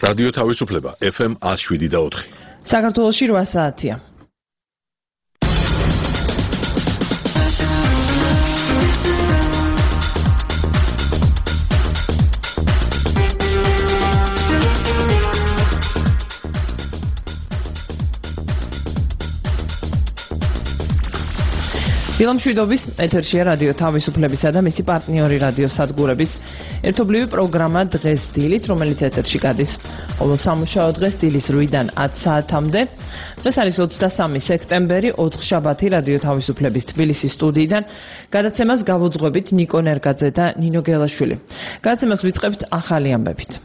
რადიო თავისუფლება FM 107.4. საქართველოში 8 საათია. დილამშვიდობის ეთერშია რადიო თავისუფლებისა და მისი პარტნიორი რადიო სადგურების ერთობლივი პროგრამა დღეს დილით, რომელიც ეთერში გადის ყოველ სამუშაო დღეს დილის 8-დან 10 საათამდე. დღეს არის 23 სექტემბერი, ოთხშაბათი რადიო თავისუფლების თბილისის სტუდიიდან. გადაცემას გავუძღვებით ნიკო ნერგაძე და ნინო გელაშვილი. გადაცემას ვიწყებთ ახალი ამბებით.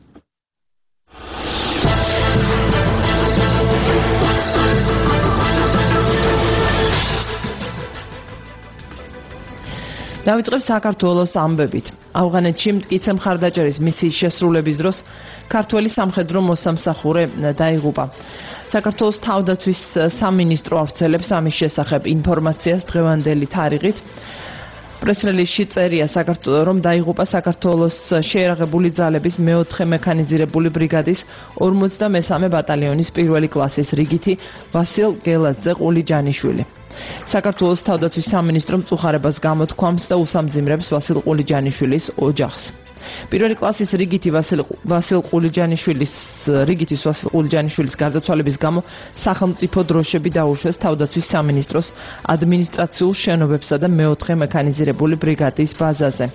დავიწყებ საქართველოს ამბებით. ავღანეთში მტკიცე მხარდაჭერის მისიის შესრულების დროს ქართველი სამხედრო მოსამსახურე დაიღუპა. საქართველოს თავდაცვის სამინისტრო ავრცელებს ამის შესახებ ინფორმაციას დღევანდელი თარიღით. პრესრელისში წერია რომ დაიღუპა საქართველოს შეერაღებული ძალების მე-4 მექანიზირებული ბრიგადის 53 ბატალიონის პირველი კლასის რიგითი ვასილ გელაძე ყულიჯანიშვილი. საქართველოს თავდაცვის სამინისტრო მწუხარებას გამოთქვამს და უსამძიმრებს ვასილ ყულიჯანიშვილის ოჯახს. პირველი კლასის რიგითი ვასილ ყულიჯანიშვილის გარდაცვალების გამო სახელმწიფო დროშები დაუშვეს თავდაცვის სამინისტროს ადმინისტრაციულ შენობებსა და მე-4 მექანიზირებული ბრიგადის ბაზაზე.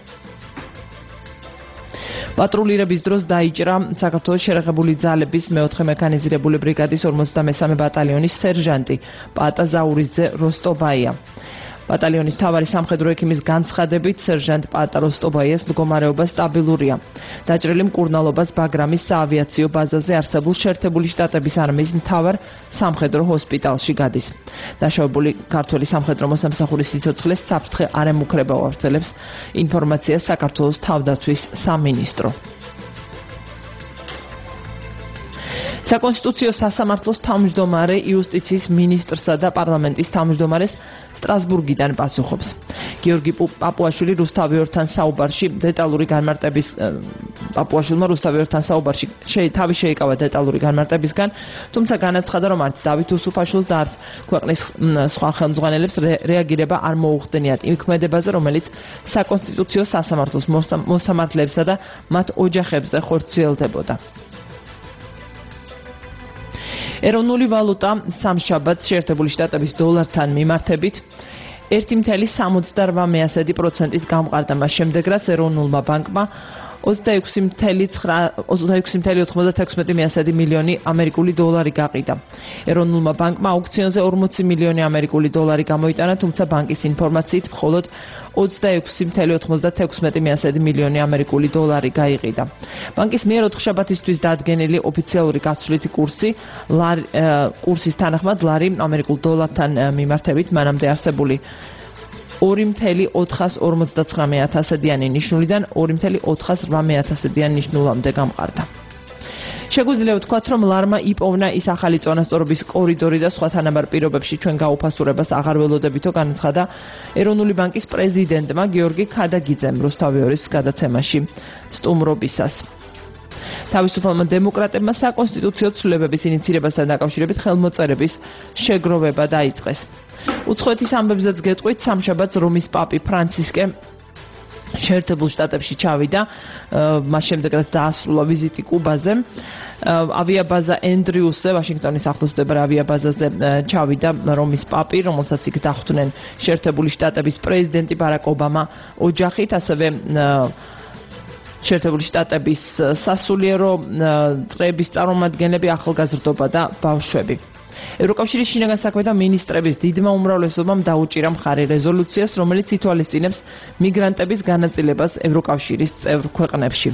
პატრულირების დროს დაიჭრა საქართველოს შეერაღებული ძალების მე-4 მექანიზირებული ბრიგადის 53 ბატალიონის სერჟანტი პატა ზაურიძე როსტობაია. ბატალიონის მთავარი სამხედრო ექიმის განცხადებით, სერჟანტ პატა როსტობაიას მდგომარეობა სტაბილურია. დაჭრილი მკურნალობას ბაგრამის საავიაციო ბაზაზე არსებულ შეერთებული შტატების არმიის მთავარ სამხედრო ჰოსპიტალში გადის. დაშავებული ქართველი სამხედრო მოსამსახურის სიცოცხლეს საფრთხე არ ემუქრება, ავრცელებს ინფორმაციას საქართველოს თავდაცვის სამინისტრო. საკონსტიტუციო სასამართლოს თავმჯდომარე იუსტიციის მინისტრსა და პარლამენტის თავმჯდომარეს სტრასბურგიდან პასუხობს. გიორგი პაპუაშვილი რუსთავიორთან საუბარში თავი შეიკავა დეტალური განმარტებისგან, თუმცა განაცხადა, რომ არც დავით უსუფაშვილს და არც ქვეყნის სხვა ხელმძღვანელებს რეაგირება არ მოუხდენიათ იმ ქმედებაზე, რომელიც საკონსტიტუციო სასამართლოს მოსამართლეებსა და მათ ოჯახებზე ხორციელდებოდა. ეროვნული ვალუტა სამშაბათს შეერთებული შტატების დოლართან მიმართებით 1.78%-ით გამყარდა, მას შემდეგ რაც ეროვნულმა ბანკმა 26.96 მილიონი ამერიკული დოლარი გაყიდა. ეროვნულმა ბანკმა აუქციონზე 40 მილიონი ამერიკული დოლარი გამოიტანა, თუმცა ბანკის ინფორმაციით მხოლოდ 26.96 მილიონი ამერიკული დოლარი გაიყიდა. ბანკის მიერ ოთხშაბათისთვის დადგენილი ოფიციალური გაცვლითი კურსის თანახმად ლარი ამერიკულ დოლართან მიმართებით მანამდე არსებული 2.459 ნიშნულიდან 2.408 ნიშნულამდე გამყარდა. შეგვიძლია ვთქვათ, რომ ლარმა იპოვნა ის ახალი წონასწორობის კორიდორი და სხვა თანაბარ პირობებში ჩვენ გაუფასურებას აღარ ველოდებითო, განაცხადა ეროვნული ბანკის პრეზიდენტმა გიორგი ქადაგიძემ რუსთავიორის გადაცემაში სტუმრობისას. თავისუფალმა დემოკრატებმა საკონსტიტუციო ცვლილებების ინიცირებასთან დაკავშირებით ხელმოწერების შეგროვება დაიწყეს. უცხოეთის ამბებზეც გეტყვით, სამშაბათს რომის პაპი ფრანცისკე შეერთებულ შტატებში ჩავიდა, მას შემდეგ რაც დაასრულა ვიზიტი კუბაზე. ავიაბაზა ენდრიუსზე, ვაშინგტონის ახლოს მდებარე ავიაბაზაზე ჩავიდა რომის პაპი, რომელსაც იქ დახვდნენ შეერთებული შტატების პრეზიდენტი ბარაკ ობამა ოჯახით, ასევე შეერთებული შტატების სასულიერო წრეების წარმომადგენლები, ახალგაზრდობა და ბავშვები. ევროკავშირის შინაგან საქმეთა მინისტრების დიდმა უმრავლესობამ დაუჭირა მხარი რეზოლუციას, რომელიც ითვალისწინებს მიგრანტების განაწილებას ევროკავშირის წევრ ქვეყნებში.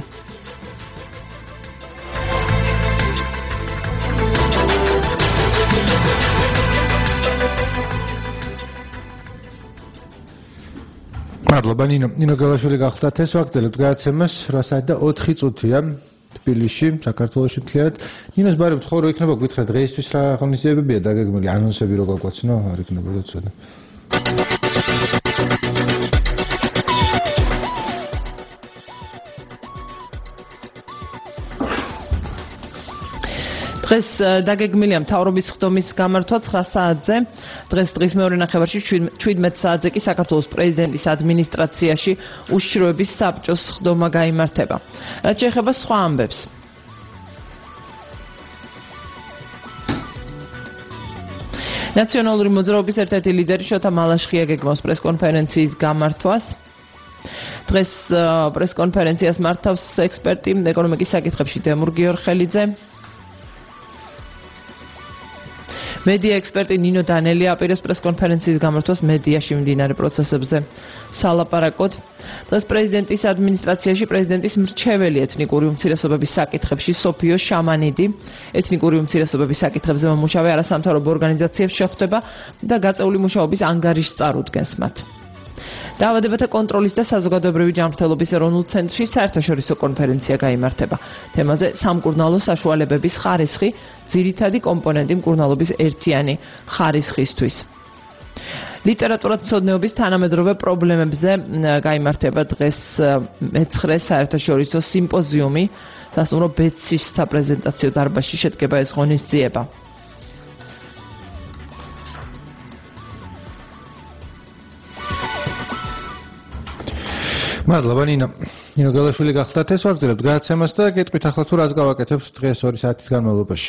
მადლობა ნინო გელაშვილი გახლდათ ეს ვაგრძელებთ გადაცემას 8:04 წუთია თბილისში, საქართველოში მთლიანად. ნინოს ბარემ ხო რო იქნება გითხრა დღეისთვის რა ღონისძიებებია დაგეგმილი, ანონსები რო გაგვაცნო, არ იქნებოდა ცოტა. დღეს დაგეგმილია მთავრობის ხდომის გამართვა 9 საათზე. დღის მეორე ნახევარში 17 საათზე კი საქართველოს პრეზიდენტის ადმინისტრაციაში უშიშროების საბჭოს ხდომა გაიმართება. რაც შეეხება სხვა ამბებს. ნაციონალური მოძრაობის ერთ-ერთი ლიდერი შოთა მალაშხია გეგმავს პრესკონფერენციის გამართვას. დღეს პრესკონფერენციას მართავს ექსპერტი ეკონომიკის საკითხებში დემურ გიორხელიძე. მედია ექსპერტი ნინო დანელი აპირებს პრესკონფერენციის გამართვას მედიაში მიმდინარე პროცესებზე სალაპარაკოდ. დღეს პრეზიდენტის ადმინისტრაციაში პრეზიდენტის მრჩეველი ეთნიკური უმცირესობების საკითხებში სოფიო შამანიდი ეთნიკური უმცირესობების საკითხებზე მომუშავე არასამთავრობო ორგანიზაციებს შეხვდება და გაწეული მუშაობის ანგარიშს წარუდგენს მათ. დაავადებათა კონტროლის და საზოგადოებრივი ჯანმრთელობის ეროვნულ ცენტრში საერთაშორისო კონფერენცია გაიმართება. თემაზე სამკურნალო საშუალებების ხარისხი, ძირითადი კომპონენტი მკურნალობის ერთიანი ხარისხისთვის. ლიტერატურათმცოდნეობის თანამედროვე პრობლემებზე გაიმართება დღეს მე-9 საერთაშორისო სიმპოზიუმი. სასტუმრო ბეცის საპრეზენტაციო დარბაზში შედგება ეს ღონისძიება. მადლობა ნინო გელაშვილი გახდათ ეს ვაგრძელებთ გადაცემას და გეტყვით ახლა თუ რას გავაკეთებთ დღეს 2 საათის განმავლობაში.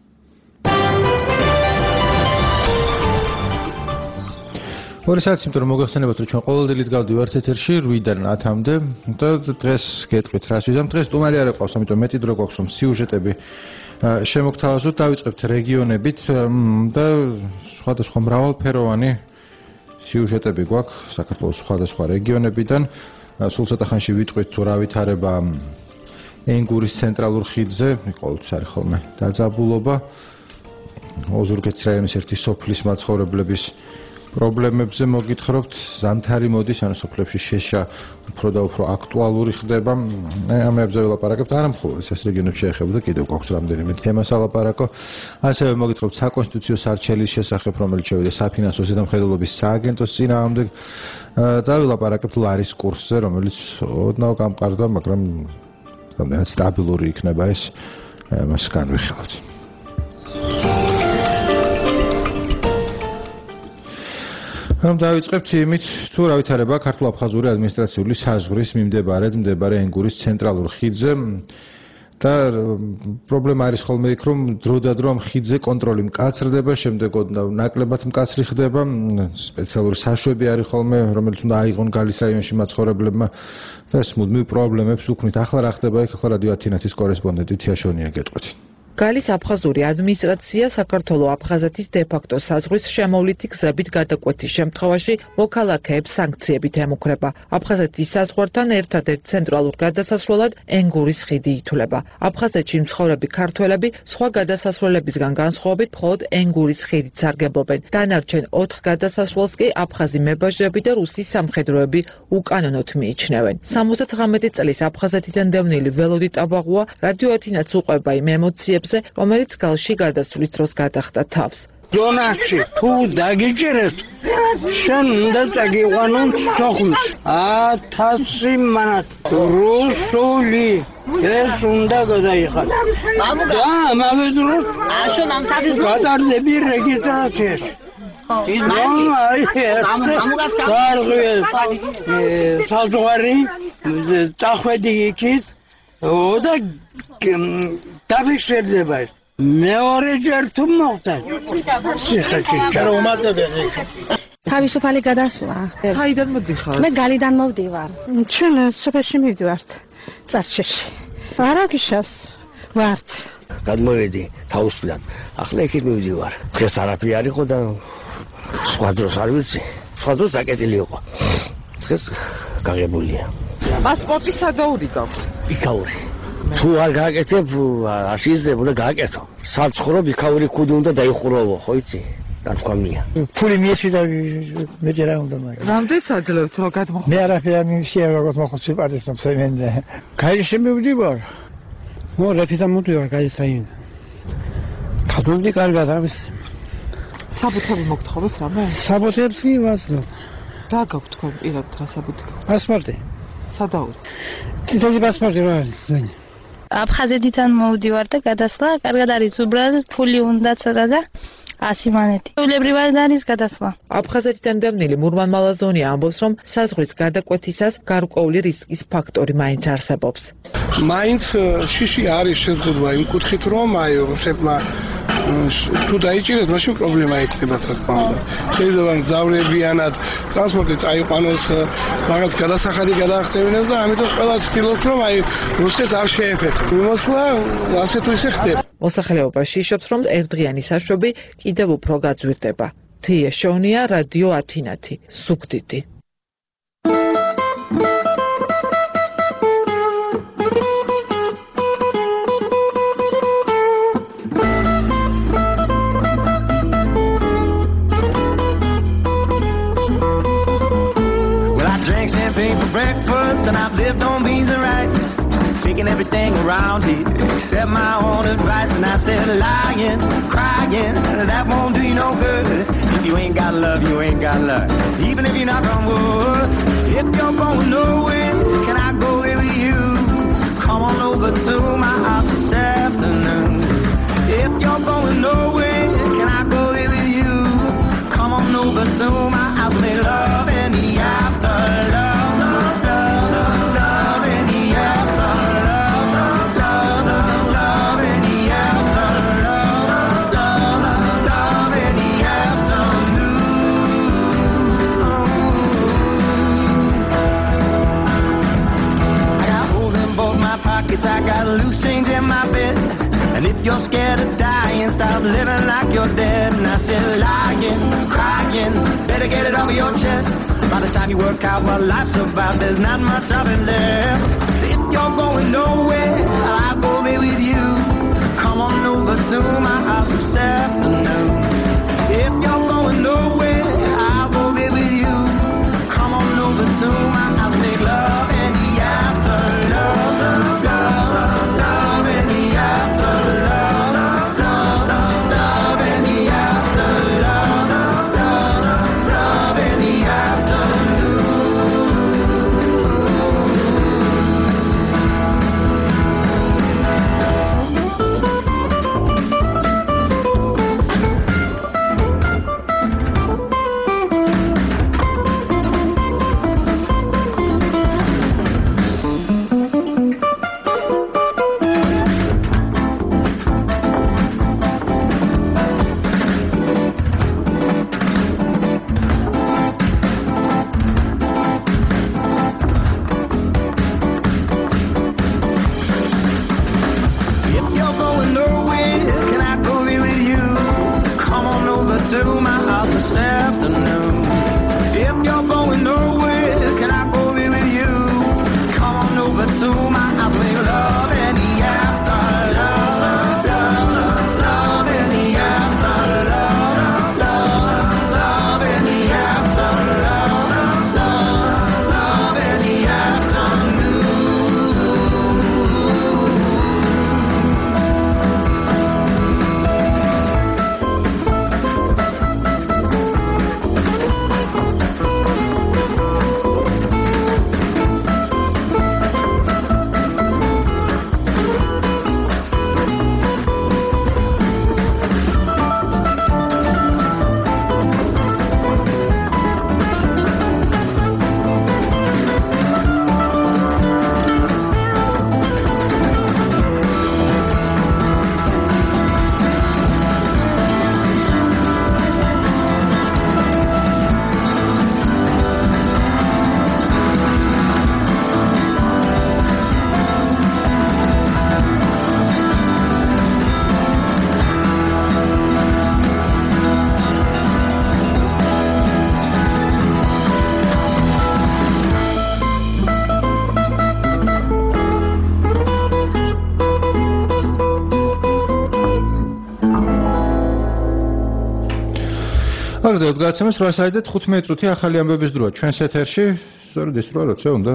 ორი საათი იმიტომ რომ მოგახსენებათ რომ ჩვენ ყოველდღე გავდივართ ეთერში 8-დან 10-მდე და დღეს გეტყვით რას ვიზამ. დღეს სტუმარი არ ეყავს, ამიტომ მეტი დრო გვაქვს რომ სიუჟეტები შემოგთავაზოთ. დავიწყებთ რეგიონებით და სხვადასხვა მრავალფეროვანი სიუჟეტები გვაქვს საქართველოს სხვადასხვა რეგიონებიდან. სულ ცოტა ხანში ვიტყვით თუ რა ვითარება ენგურის ცენტრალურ ხიდზე, ყოველთვის არის ხოლმე დაძაბულობა. ოზურგეთის რაიონის ერთი სოფლის მაცხოვრებლების პრობლემებზე მოგითხრობთ. ზამთარი მოდის, ანუ სოფლებში შეშა უფრო და უფრო აქტუალური ხდება. ამებზე ვილაპარაკებთ, არა მხოლოდ ეს რეგიონებს შეეხება და კიდევ გვაქვს რამდენიმე თემა სალაპარაკო. ასევე მოგითხრობთ საკონსტიტუციო სარჩელის შესახებ, რომელიც შევიდა საფინანსო ზედამხედველობის სააგენტოს წინააღმდეგ და ვილაპარაკებთ ლარის კურსზე, რომელიც ოდნავ გამყარდა, მაგრამ რამდენად სტაბილური იქნება ეს, მას განვიხილავთ. რომ დავიწყებთ იმით, თუ რა ვითარება ქართულ-აფხაზური ადმინისტრაციული საზღვრის მიმდებარე ენგურის ცენტრალურ ხიდზე და პრობლემა არის ხოლმე იქ, რომ დროდადრო ამ ხიდზე კონტროლი მკაცრდება, შემდეგ ნაკლებად მკაცრი ხდება, სპეციალური საშვები არის ხოლმე, რომელიც უნდა აიღონ გალის რაიონში მაცხოვრებლებმა და ეს მუდმივ პრობლემებს უქმნით. ახლა რა ხდება იქ? ახლა რადიო ათინათის კორესპონდენტი თიაშონია გეტყვით. გალის აფხაზური ადმინისტრაცია საქართველო-აფხაზეთის დე-ფაქტო საზღვრის შემოვლითი გზებით გადაკვეთის შემთხვევაში მოქალაქეებს სანქციებით ემუქრება. აფხაზეთის საზღვართან ერთადერთ ცენტრალურ გადასასვლელად ენგურის ხიდი ითვლება. აფხაზეთში მცხოვრები ქართველები სხვა გადასასვლელებისგან განსხვავებით მხოლოდ ენგურის ხიდით სარგებლობენ. დანარჩენ 4 გადასასვლელს კი აფხაზი მებაჟები და რუსი სამხედროები უკანონოდ მიიჩნევენ. 79 წლის აფხაზეთიდან დევნილი ველოდით აბაღუა რადიო ათინათს უყვება იმ ემოციებს, რომელიც გალში გადასვლის დროს გადახდა თავს. დონაში თუ დაგიჭერეთ, შენ უნდა წაგიყვანონ სოხუმს. 1000 მანათ რუსული ეს უნდა გადაიხადო. და ამავე დროს გადარდები რეგისტრაციაში. საზღვარი წახვედი იქით და დაფიქსირდება. მეორე ჯერ თუ მოხდა სიხეში თავისუფალი გადასვლა. საიდან მოდიხარ? მე გალიდან მოვდივარ. ჩვენ სოფელში მივდივართ წარჩეში. არაგიშას ვართ. გადმოვედი თავისუფლად. ახლა იქით მივდივარ. დღეს არაფერი არ იყო და სხვა დროს არ ვიცი. სხვა დროს აკეტილი იყო. დღეს გაღებულია. პასპორტი სადაური გაქვს? იქაური. თუ არ გააკეთებ, არ შეიძლება უნდა გააკეთო. საცხოვრებ იქაური კუდი უნდა დაიხურავო, ხო იცი? დათქვამია. ფული მიეცი და მეტი რა უნდა მაგ. რამდენს აძლევთ რომ გადმოხო? მე არაფერი არ მივშია როგორც მოხოცი პარტიზნობს მენდე. გაიში მივდივარ. მო რეფიტა მოდივარ გაის რაიონიდან. ქადმოვდი კარგად არის. საბუთები მოგთხოვეს რამე? საბუთებს კი ვასწრებ. რა გაქვთ თქვენ პირად რა საბუთი? პასპორტი. სადაური? წითელი პასპორტი რა არის ზენი? აფხაზეთიდან მოვდივარ და გადასვლა კარგად არის უბრალოდ ფული უნდა ცოტა და 100 მონეტი. ულებრივად არის გადასვლა. აფხაზეთიდან დავნილი მურმან მალაზონია ამბობს, რომ საზღვრის გადაკვეთისას გარკვეული რისკის ფაქტორი მაინც არსებობს. მაინც შიში არის შეზღუდვა იმ კუთხით, რომ აი რუსებმა თუ დაიჭირეს, მაშინ პრობლემა იქნება რა თქმა უნდა. შეიძლება გზავრებიანად ტრანსპორტი წაიყვანოს, რაღაც გადასახადი გადაახტევინოს და ამიტომ ყველა ცდილობს, რომ აი რუსეთს არ შეეფეთო. მოსვლა ასე თუ ისე ხდება. მოსახლეობაში იშობს, რომ ერთდღიანი საშვები კიდევ უფრო გაძვირდება. თია შონია, რადიო ათინათი, ზუგდიდი. Breakfast and I've lived on beans and rice, taking everything around here except my own advice. And I said lying, crying, that won't do you no good. If you ain't got love, you ain't got love. Even if you're not on wood, if you're going nowhere, can I go there with you? Come on over to my house this afternoon. If you're going nowhere, can I go there with you? Come on over to my house, make love in the afterlife. I got loose change in my bed, and if you're scared of dying, stop living like you're dead. And I said lying, crying, better get it off your chest. By the time you work out what life's about, there's not much of it left. So if you're going nowhere, I'll go there with you. Come on over to my house this afternoon. If you're going nowhere, I'll go there with you. Come on over to my house, make love in the afterlife. აგრძელებთ გადაცემას 8:15 წუთი ახალი ამბების დროა ჩვენს ეთერში. სწორედ ის რა როცა უნდა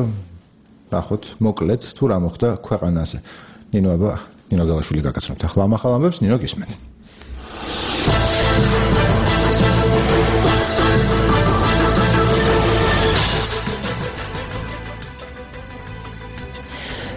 ნახოთ მოკლედ თუ რა მოხდა ქვეყანაზე. ნინო გალაშვილი გაგაცნობთ ახლა ამ ახალ ამბებს. ნინო გისმენთ.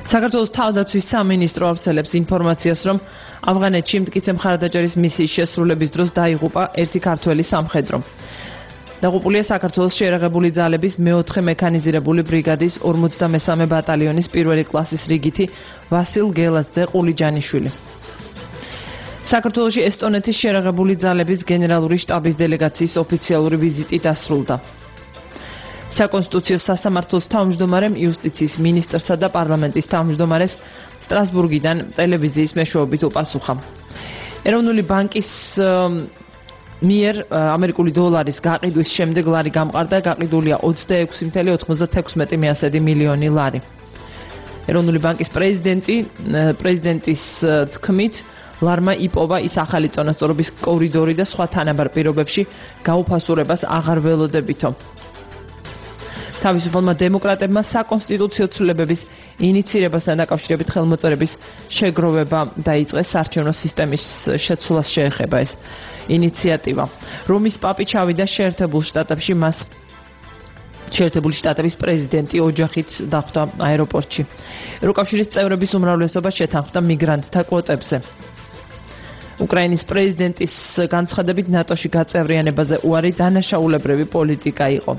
საქართველოს თავდაცვის სამინისტრო ავრცელებს ინფორმაციას, რომ ავღანეთში მტკიცე მხარდაჭერის მისიის შესრულების დროს დაიღუპა ერთი ქართველი სამხედრო. დაღუპულია საქართველოს შეიარაღებული ძალების მეოთხე მექანიზირებული ბრიგადის 53 ბატალიონის პირველი კლასის რიგითი ვასილ გელაძე ყულიჯანიშვილი. საქართველოში ესტონეთის შეიარაღებული ძალების გენერალური შტაბის დელეგაციის ოფიციალური ვიზიტი დასრულდა. საკონსტიტუციო სასამართლოს თავმჯდომარემ იუსტიციის მინისტრსა და პარლამენტის თავმჯდომარეს სტრასბურგიდან ტელევიზიის მეშვეობით უპასუხა. ეროვნული ბანკის მიერ ამერიკული დოლარის გაყიდვის შემდეგ ლარი გამყარდა, გაყიდულია 26.96 მილიონი ლარი. ეროვნული ბანკის პრეზიდენტის თქმით, ლარმა იპოვა ის ახალი წონასწორობის კორიდორი და სხვა თანაბარ პირობებში გაუფასურებას აღარ ველოდებითო. თავისუფალმა დემოკრატებმა საკონსტიტუციო ცვლილებების ინიცირებასთან დაკავშირებით ხელმოწერების შეგროვება დაიწყეს. საარჩევნო სისტემის შეცვლას შეეხება ეს ინიციატივა. რომის პაპი ჩავიდა შეერთებულ შტატებში, მას შეერთებული შტატების პრეზიდენტი ოჯახით დახვდა აეროპორტში. ევროკავშირის წევრების უმრავლესობა შეთანხმდა მიგრანტთა კვოტებზე. უკრაინის პრეზიდენტის განცხადებით ნატოში გაწევრიანებაზე უარი დანაშაულებრივი პოლიტიკა იყო.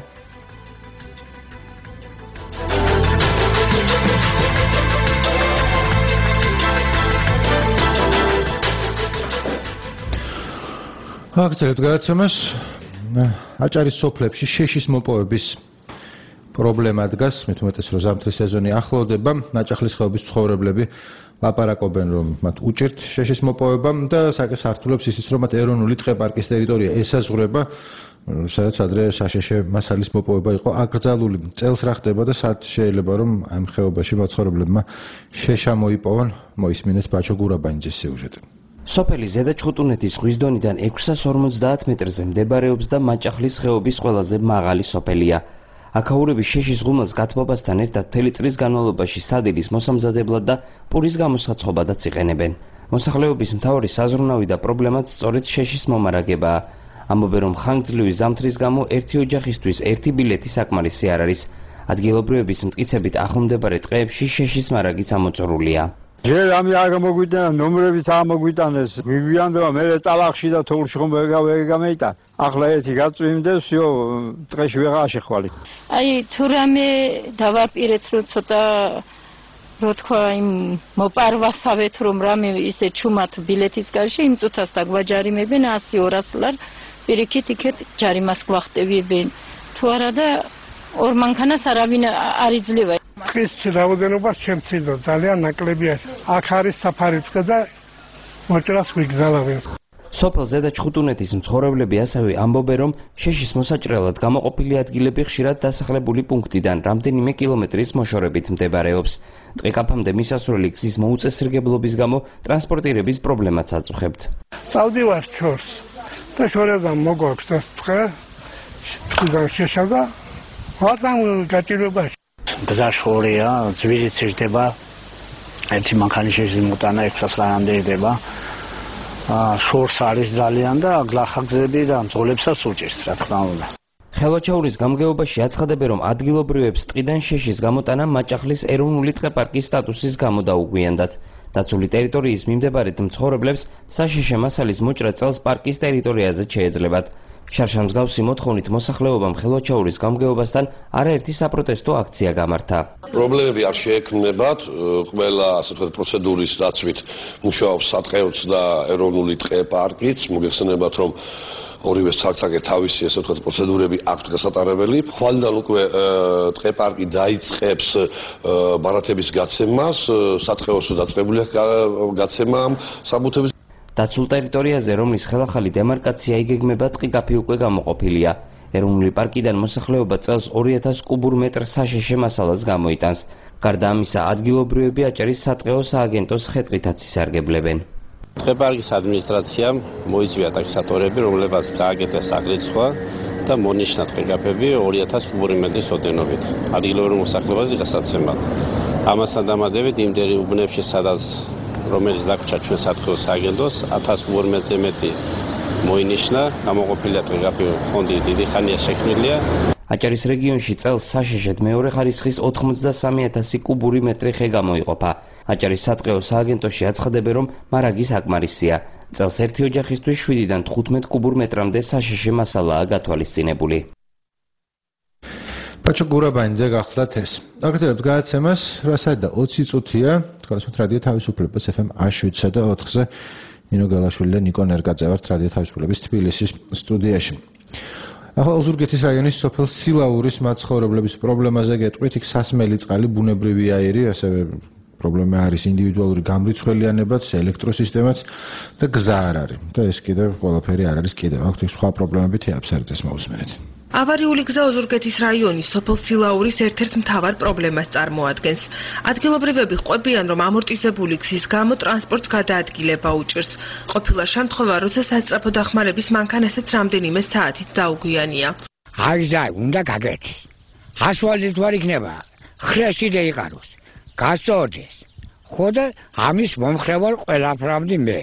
აქცევთ გადაცემას აჭარის სოფლებში შეშის მოპოვების პრობლემა დგას, მით უმეტეს რომ ზამთრის სეზონი ახლოვდება, ნაჭახლის ხეობის ცხოვრებლები ლაპარაკობენ რომ მათ უჭირთ შეშის მოპოვება და საკითხს ისიც რომ მათ ეროვნული ტყე-პარკის ტერიტორია ესაზღვრება, სადაც ადრე საშეშე მასალის მოპოვება იყო აკრძალული. წელს რა ხდება და სად შეიძლება რომ ამ ხეობაში მაცხოვრებლებმა შეშა მოიპოვონ, მოისმინეთ ბაჩო გურაბანიძის სიუჟეტი. სოფელი ზედა ჩხუტუნეთის ზღვის დონიდან 650 მეტრზე მდებარეობს და მაჭახლის ხეობის ყველაზე მაღალი სოფელია. აქაურები შეშის ღუმელს გათბობასთან ერთად მთელი წლის განმავლობაში სადილის მოსამზადებლად და პურის გამოსაცხობადაც იყენებენ. მოსახლეობის მთავარი საზრუნავი და პრობლემაც სწორედ შეშის მომარაგებაა. ამბობენ რომ ხანგრძლივი ზამთრის გამო ერთი ოჯახისთვის ერთი ბილეთი საკმარისი არ არის. ადგილობრივების მტკიცებით ახლომდებარე ტყეებში შეშის მარაგიც ამოწურულია. ჯერ ამი არ მოგვიტანა ნომრებიც არ მოგვიტანეს გვიგვიანდება მე წალახში და თოვლში ხომ ვერ გამეიტან ახლა ერთი გაწვიმდეს всё ტყეში ვეღარ შეხვალი აი თუ რამე დავაპირეთ რომ ცოტა რო თქვა იმ მოპარვასავეთ რომ რამე ისე ჩუმად ბილეთის გარშე იმ წუთას დაგვაჯარიმებენ 100-200 ლარ პირიქით იქეთ ჯარიმას გვახტევებენ თუ არა და ორ მანქანას არავინ არ იძლევა ტყის რაოდენობა შემცირდა ძალიან ნაკლებია. აქ არის საფარიწყე და მოჭრას ვიგზავენ. სოფელ ზედა ჩხუტუნეთის მცხოვრებლები ასევე ამბობენ რომ შეშის მოსაჭრელად გამოყოფილი ადგილები ხშირად დასახლებული პუნქტიდან რამდენიმე კილომეტრის მოშორებით მდებარეობს. ტყეკაფამდე მისასვლელი გზის მოუწესრიგებლობის გამო ტრანსპორტირების პრობლემაც აწუხებთ. წავდივარ ჩორს და შორიდან მოგვაქვს ეს ტყე. ტყიდან შეშავა. ვატან გაჭირებაში გზა შორია, ძვირიც ირდება. ერთი მანქანის შეშის მოტანა 600 ლარამდე ირდება. შორს არის ძალიან და გლახა გზები და მძღოლებსაც უჭირს, რა თქმა უნდა. ხელვაჩაურის გამგეობაში აცხადებენ რომ ადგილობრივებს ტყიდან შეშის გამოტანა მაჭახლის ეროვნული ტყე-პარკის სტატუსის გამო დაუგვიანდათ. დაცული ტერიტორიის მიმდებარედ მცხოვრებლებს საშეშე მასალის მოჭრა წელს პარკის ტერიტორიაზე შეეძლებათ. შარშან მსგავსი მოთხოვნით მოსახლეობამ ხელვაჩაურის გამგეობასთან არაერთი საპროტესტო აქცია გამართა. პრობლემები არ შეექმნებათ, ყველა ასე ვთქვათ პროცედურის დაცვით მუშაობს სატყეოც და ეროვნული ტყე-პარკიც. მოგეხსენებათ რომ ორივე ცალ-ცალკე თავისი ასე ვთქვათ პროცედურები აქვთ გასატარებელი. ხვალიდან უკვე ტყე-პარკი დაიწყებს ბარათების გაცემას, სატყეოს დაწყებულია გაცემა საბუთების დაცულ ტერიტორიაზე, რომლის ხელახალი დემარკაცია იგეგმება, ტყიკაფი უკვე გამოყოფილია. ეროვნული პარკიდან მოსახლეობა წელს 2000 კუბურ მეტრ საშეშე მასალას გამოიტანს. გარდა ამისა, ადგილობრივები აჭარის სატყეო სააგენტოს ხეტყითაც ისარგებლებენ. ტყე-პარკის ადმინისტრაციამ მოიწვია ტაქსატორები, რომლებაც გააკეთეს აგრეთვე და მონიშნა ტყიკაფები 2000 კუბური მეტრის ოდენობით. ადგილობრივ მოსახლეობაზე გასაცემად. ამასთან დამატებით იმდენი უბნებში, სადაც რომელიც დაგვრჩა ჩვენ სატყეო სააგენტოს 1000 კუბურ მეტრზე მეტი მოინიშნა, გამოყოფილია ტყიკაფი ფონდი დიდი ხანია შექმნილია. აჭარის რეგიონში წელს საშეშედ მეორე ხარისხის 83000 კუბური მეტრი ხე გამოიყოფა. აჭარის სატყეო სააგენტოში აცხადებენ, რომ მარაგი საკმარისია. წელს ერთი ოჯახისთვის 7-დან 15 კუბურ მეტრამდე საშეშე მასალაა გათვალისწინებული. ბაჩო გურაბანიძე გახლდათ ეს. აკეთებთ გადაცემას 8:20 წუთია. თქვენს რადიო თავისუფლებას FM 107 და 4-ზე ნინო გალაშვილი და ნიკო ნერგაძე ვართ რადიო თავისუფლების თბილისის სტუდიაში. ახლა ოზურგეთის რაიონის სოფელ სილაურის მაცხოვრებლების პრობლემაზე გეტყვით, იქ სასმელი წყალი, ბუნებრივი აირი, ასევე პრობლემა არის ინდივიდუალური გამრიცხველიანებაც, ელექტროსისტემაც და გზა არ არის. და ეს კიდევ ყველაფერი არ არის კიდევ. აქვთ სხვა პრობლემები თეაფსარიძეს მოусმენთ. ავარიული გზა ოზურგეთის რაიონის სოფელ სილაურის ერთ-ერთ მთავარ პრობლემას წარმოადგენს. ადგილობრივები ყვებიან, რომ ამორტიზებული გზის გამო ტრანსპორტს გადაადგილება უჭირს. ყოფილა შემთხვევა, როცა სასწრაფო დახმარების მანქანასაც რამდენიმე საათით დაუგვიანია. აი ზაი, უნდა გაგეთის. ასვალით ვარ იქნება. ხრეში დაიყაროს. გასწორდეს. ხო და ამის მომხრევარ ყველაფრამდე მე.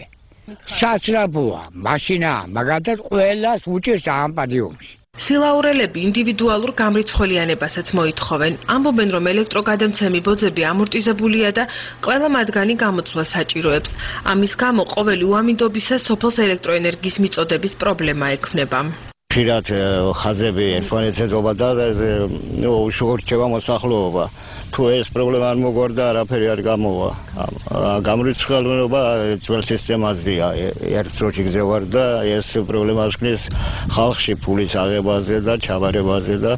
სასწრაფოა, მაშინა, მაგათაც ყველას უჭირს ამ პადიუმში. სილაურელები ინდივიდუალურ გამრიცხველიანებასაც მოითხოვენ. ამბობენ, რომ ელექტროგადამცემი ბოძები ამორტიზებულია და ყველა მათგანი გამოცვლას საჭიროებს. ამის გამო ყოველი უამინდობისა სოფელს ელექტროენერგიის მიწოდების პრობლემა ექმნება. ხშირად ხაზები ერთმანეთს ეძობა და უშუქრჩება მოსახლეობა. თუ ეს პრობლემა არ მოგვარდა, არაფერი არ გამოვა. გამრიცხველობა ძველ სისტემაზეა. ერთ დროში გზევარ და ეს პრობლემას ქნის ხალხში ფულის აღებაზე და ჩაბარებაზე და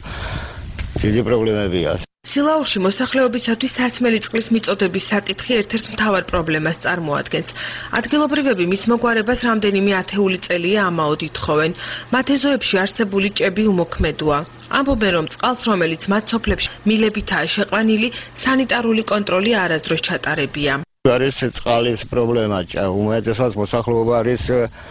დიდი პრობლემებია. სილაურში მოსახლეობისათვის სასმელი წყლის მიწოდების საკითხი ერთ-ერთ მთავარ პრობლემას წარმოადგენს. ადგილობრივები მის მოგვარებას რამდენიმე ათეული წელია ამაოდ ითხოვენ. მათ ეზოებში არსებული ჭები უმოქმედოა. ამბობენ, რომ წყალს, რომელიც მათ სოფლებში მილებითაა შეყვანილი, სანიტარული კონტროლი არასდროს ჩატარებია. არის წყალის პრობლემა, უმეტესად მოსახლეობა არის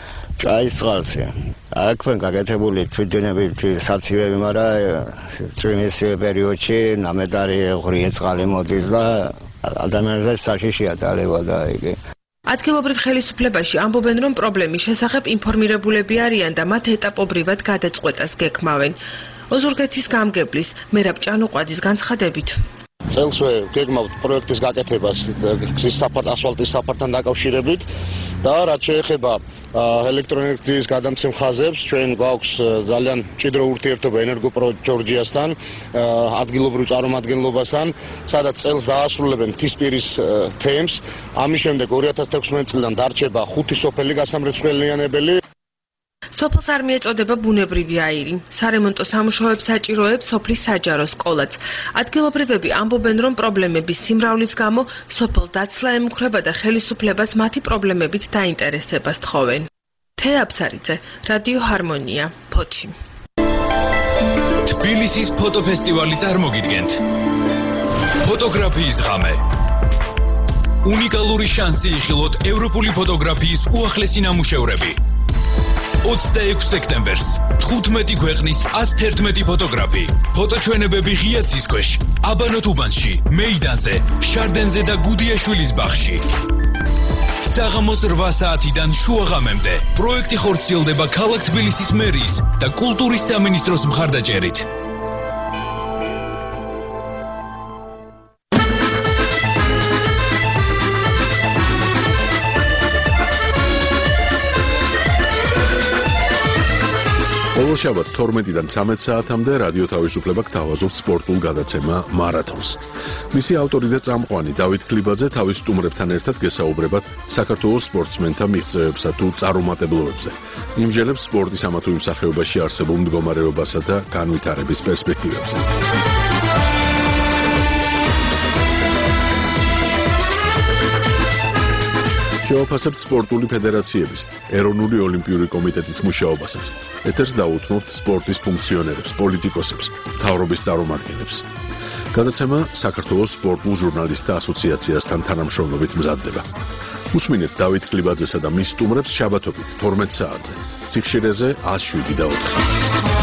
ჭაის წყალზე. აქვენ გაკეთებული თვითდენებითი საცივები, მაგრამ წვიმის პერიოდში ნამედარი ღრიე წყალი მოდის და ადამიანებს საშიშია დალევა და იგი. ადგილობრივ ხელისუფლებაში ამბობენ, რომ პრობლემის შესახებ ინფორმირებულები არიან და მათ ეტაპობრივად გადაწყვეტას გეკმავენ. ოზურგეთის გამგებლის მერაბ ჭანუყვაძის განცხადებით. წელსვე გეგმავთ პროექტის გაკეთებას გზის ასფალტის საფართან დაკავშირებით და რაც შეეხება ელექტროენერგიის გადამცემ ხაზებს, ჩვენ გვაქვს ძალიან მჭიდრო ურთიერთობა ენერგოპროჯორჯიასთან, ადგილობრივ წარმომადგენლობასთან, სადაც წელს დაასრულებენ მთისპირის თემს. ამის შემდეგ 2016 წლიდან დარჩება 5 სოფელი გასამრეცხველიანებელი. სოფელს არ მიეწოდება ბუნებრივი აირი. სარემონტო სამუშაოებს საჭიროებს სოფლის საჯარო სკოლაც. ადგილობრივები ამბობენ, რომ პრობლემების სიმრავლის გამო სოფელ დაცლა ემუქრება და ხელისუფლებას მათი პრობლემებით დაინტერესებას თხოვენ. თეაფსარიძე, რადიო ჰარმონია, ფოთი. თბილისის ფოტოფესტივალი წარმოგიდგენთ. ფოტოგრაფიის ღამე. უნიკალური შანსი იხილოთ ევროპული ფოტოგრაფიის უახლესი ნამუშევრები. 26 სექტემბერს 15 ქვეყნის 111 ფოტოგრაფი. ფოტოჩვენებები ღია ცის ქვეშ, აბანო თუბანში, მეიდანზე, შარდენზე და გუდიაშვილის ბაღში. საღამოს 8 საათიდან შუაღამემდე. პროექტი ხორციელდება ქალაქ თბილისის მერიის და კულტურის სამინისტროს მხარდაჭერით. ბოლო შაბათს 12-დან 13 საათამდე რადიო თავისუფლება გთავაზობთ სპორტულ გადაცემა მარათონს. მისი ავტორი და წამყვანი დავით ქლიბაძე თავის სტუმრებთან ერთად გესაუბრებათ საქართველოს სპორტსმენთა მიღწევებსა თუ წარუმატებლობებზე. იმჯერებს სპორტის ამა თუ იმ სახეობაში არსებულ მდგომარეობასა და განვითარების პერსპექტივებზე. შევაფასებთ სპორტული ფედერაციების, ეროვნული ოლიმპიური კომიტეტის მუშაობასაც. ეთერს დაუთმობთ სპორტის ფუნქციონერებს, პოლიტიკოსებს, მთავრობის წარმომადგენლებს. გადაცემა საქართველოს სპორტულ ჟურნალისტთა ასოციაციასთან თანამშრომლობით მზადდება. უსმინეთ დავით ქლიბაძესა და მის სტუმრებს შაბათობით 12 საათზე. სიხშირეზე 107 და 4.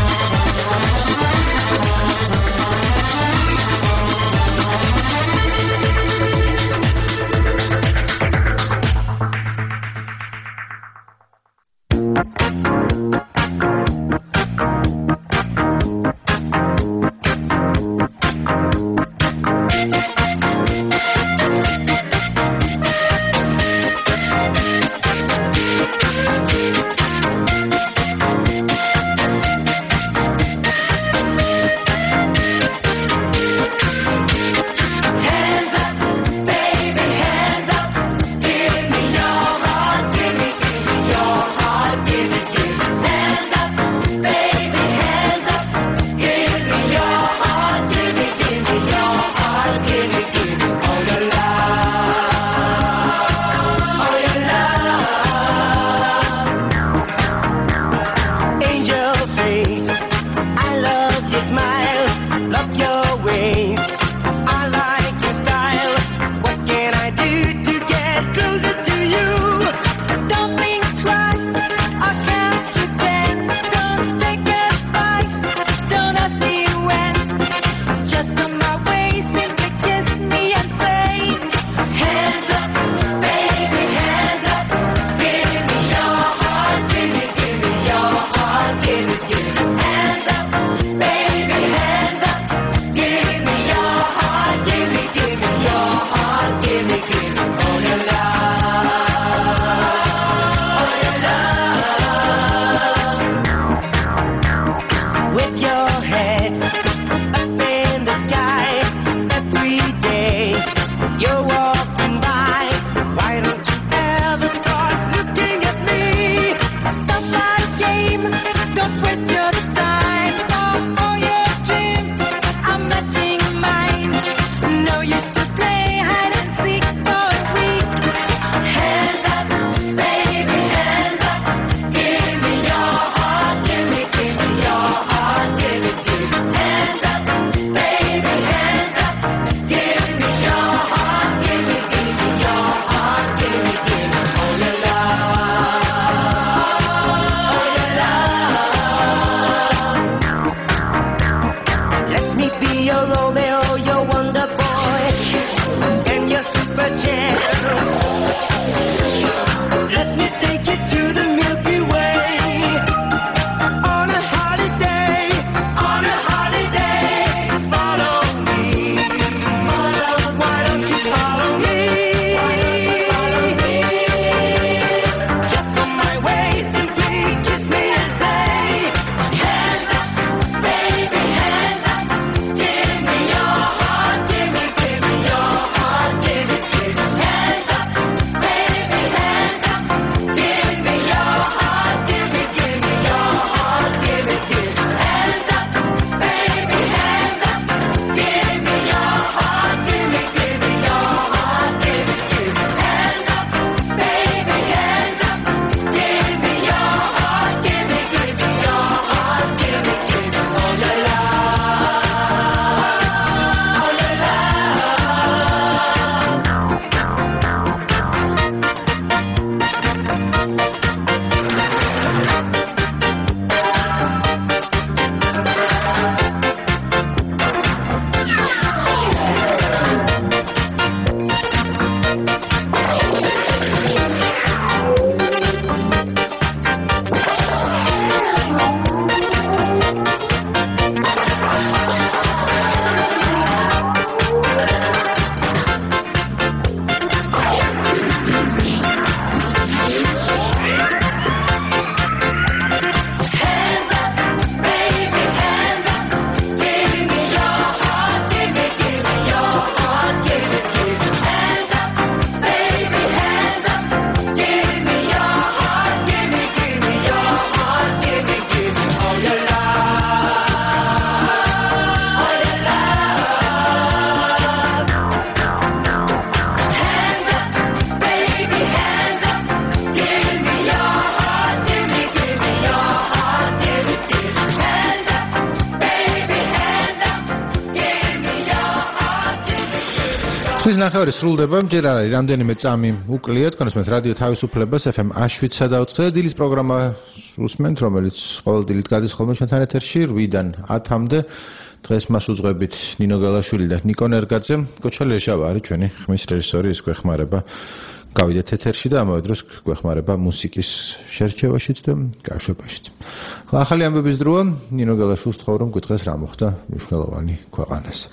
Ხმის ნახევარი სრულდება, ჯერ არ არის რამდენიმე წამი უკლია, თქვენს რადიო თავისუფლებას FM H7-სა და დილის პროგრამა უსმენთ, რომელიც ყოველ დილით გადის ხოლმე ჩვენთან ეთერში 8-დან 10-მდე. დღეს მას უძღვებით ნინო გელაშვილი და ნიკო ნერგაძე. კოჩა ლეშავა არის ჩვენი ხმის რეჟისორი, ის გვეხმარება გავიდეთ ეთერში და ამავე დროს გვეხმარება მუსიკის შერჩევაშიც და გაშვებაშიც. ახალი ამბების დროა, ნინო გელაშვილს თხოვ რომ გითხრას რა მოხდა მნიშვნელოვანი ქვეყანაზე.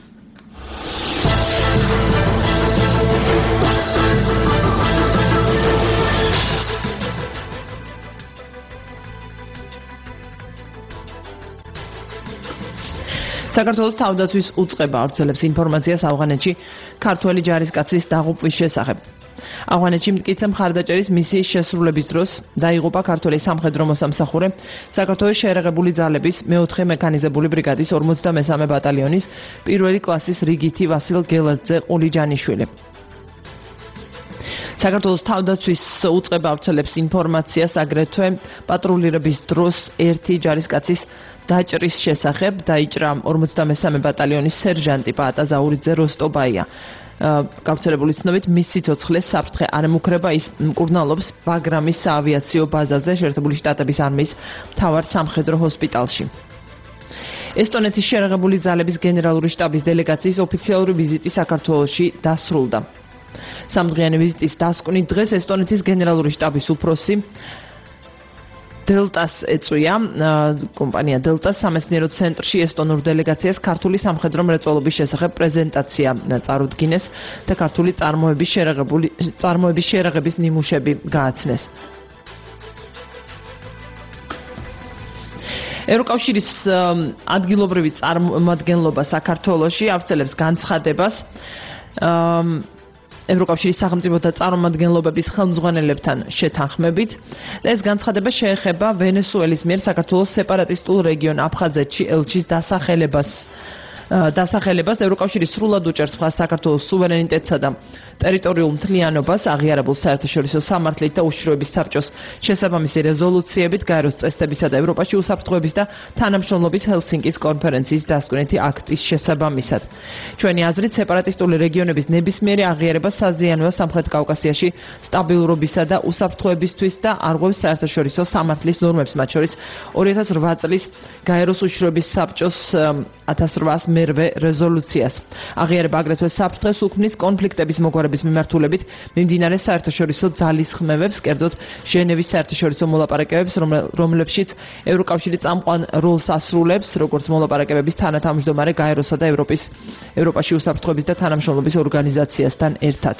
საქართველოს თავდაცვის უწყება ავრცელებს ინფორმაციას ავღანეთში ქართველი ჯარისკაცის დაღუპვის შესახებ. ავღანეთში მტკიცე მხარდაჭერის მისიის შესრულების დროს დაიღუპა ქართველი სამხედრო მოსამსახურე საქართველოს შეერაღებული ძალების მე-4 მექანიზებული ბრიგადის 53 ბატალიონის პირველი კლასის რიგითი ვასილ გელაძე ყულიჯანიშვილი. საქართველოს თავდაცვის უწყება ავრცელებს ინფორმაციას აგრეთვე პატრულირების დროს ერთი ჯარისკაცის დაჭრის შესახებ. დაიჭრა 53 ბატალიონის სერჟანტი პაატა ზაურიძე როსტობაია. გავრცელებული ცნობით მის სიცოცხლეს საფრთხე არ ემუქრება, ის მკურნალობს ბაგრამის საავიაციო ბაზაზე შეერთებული შტატების არმიის მთავარ სამხედრო ჰოსპიტალში. ესტონეთის შეერაღებული ძალების გენერალური შტაბის დელეგაციის ოფიციალური ვიზიტი საქართველოში დასრულდა. სამდღიანი ვიზიტის დასკვნით დღეს ესტონეთის გენერალური შტაბის უფროსი დელტას ეწვია კომპანია დელტას სამეცნიერო ცენტრში ესტონურ დელეგაციას ქართული სამხედრო მრეწველობის შესახებ პრეზენტაცია წარუდგინეს და ქართული წარმოების შეერაღების ნიმუშები გააცნეს. ევროკავშირის ადგილობრივი წარმომადგენლობა საქართველოში ავრცელებს განცხადებას ევროკავშირის სახელმწიფო და წარმომადგენლობების ხელმძღვანელებთან შეთანხმებით და ეს განცხადება შეეხება ვენესუელის მიერ საქართველოს სეპარატისტულ რეგიონ აფხაზეთში ელჩის დასახელებას ევროკავშირი სრულად უჭერს მხარს საქართველოს სუვერენიტეტსა და ტერიტორიულ მთლიანობას აღიარებულ საერთაშორისო სამართლით და უშიშროების საბჭოს შესაბამისი რეზოლუციებით გაეროს წესდებისა და ევროპაში უსაფრთხოების და თანამშრომლობის ჰელსინკის კონფერენციის დასკვნითი აქტის შესაბამისად. ჩვენი აზრით სეპარატისტული რეგიონების ნებისმიერი აღიარება საზიანოა სამხრეთ კავკასიაში სტაბილურობისა და უსაფრთხოებისთვის და არღვევს საერთაშორისო სამართლის ნორმებს, მათ შორის 2008 წლის გაეროს უშიშროების საბჭოს 1800 რეზოლუციას. აღიარება აგრეთვე საფრთხეს უქმნის კონფლიქტების მოგვარების მიმართულებით მიმდინარე საერთაშორისო ძალისხმევებს, კერძოდ ჟენევის საერთაშორისო მოლაპარაკებებს, რომლებშიც ევროკავშირი წამყვან როლს ასრულებს, როგორც მოლაპარაკებების თანათავმჯდომარე გაეროსა და ევროპაში უსაფრთხოების და თანამშრომლობის ორგანიზაციასთან ერთად.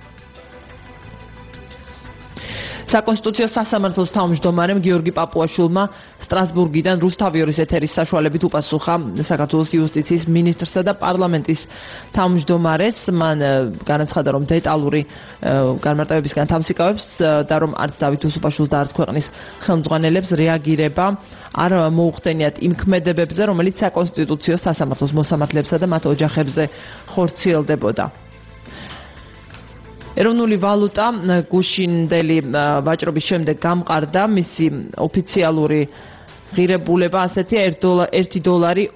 საკონსტიტუციო სასამართლოს თავმჯდომარემ გიორგი პაპუაშვილმა სტრასბურგიდან რუსთავიორის ეთერის საშუალებით უპასუხა საქართველოს იუსტიციის მინისტრსა და პარლამენტის თავმჯდომარეს. მან განაცხადა, რომ დეტალური განმარტებებისგან თავს იკავებს და რომ არც დავით უსუპაშვილს და არც ქვეყნის ხელმძღვანელებს რეაგირება არ მოუხდენიათ იმ ქმედებებზე, რომელიც საკონსტიტუციო სასამართლოს მოსამართლებსა და მათ ოჯახებზე ხორციელდებოდა. ეროვნული ვალუტა გუშინდელი ვაჭრობის შემდეგ გამყარდა, მისი ოფიციალური ღირებულება ასეთია: $1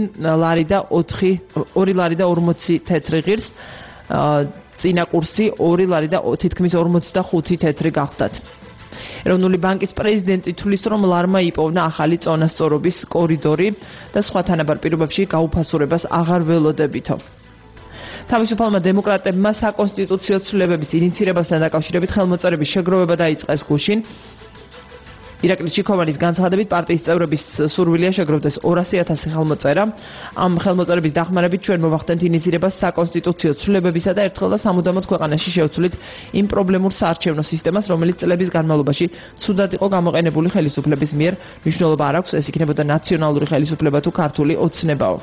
2 ლარი და 40 თეთრი ღირს, წინა კურსი 2 ლარი და თითქმის 45 თეთრი გახლდათ. ეროვნული ბანკის პრეზიდენტი თვლის, რომ ლარმა იპოვნა ახალი წონასწორობის კორიდორი და სხვა თანაბარ პირობებში გაუფასურებას აღარ ველოდებითო. თავისუფალმა დემოკრატებმა საკონსტიტუციო ცვლილებების ინიცირებასთან დაკავშირებით ხელმოწერების შეგროვება დაიწყეს გუშინ. ირაკლი ჩიქოვანის განცხადებით პარტიის წევრების სურვილია შეგროვდეს 200,000 ხელმოწერა. ამ ხელმოწერების დახმარებით ჩვენ მოვახდენთ ინიცირებას საკონსტიტუციო ცვლილებებისა და ერთხელ და სამუდამოდ ქვეყანაში შევცვლით იმ პრობლემურ საარჩევნო სისტემას, რომელიც წლების განმავლობაში ცუდად იყო გამოყენებული ხელისუფლების მიერ. მნიშვნელობა არ აქვს, ეს იქნებოდა ნაციონალური ხელისუფლება თუ ქართული ოცნებაო.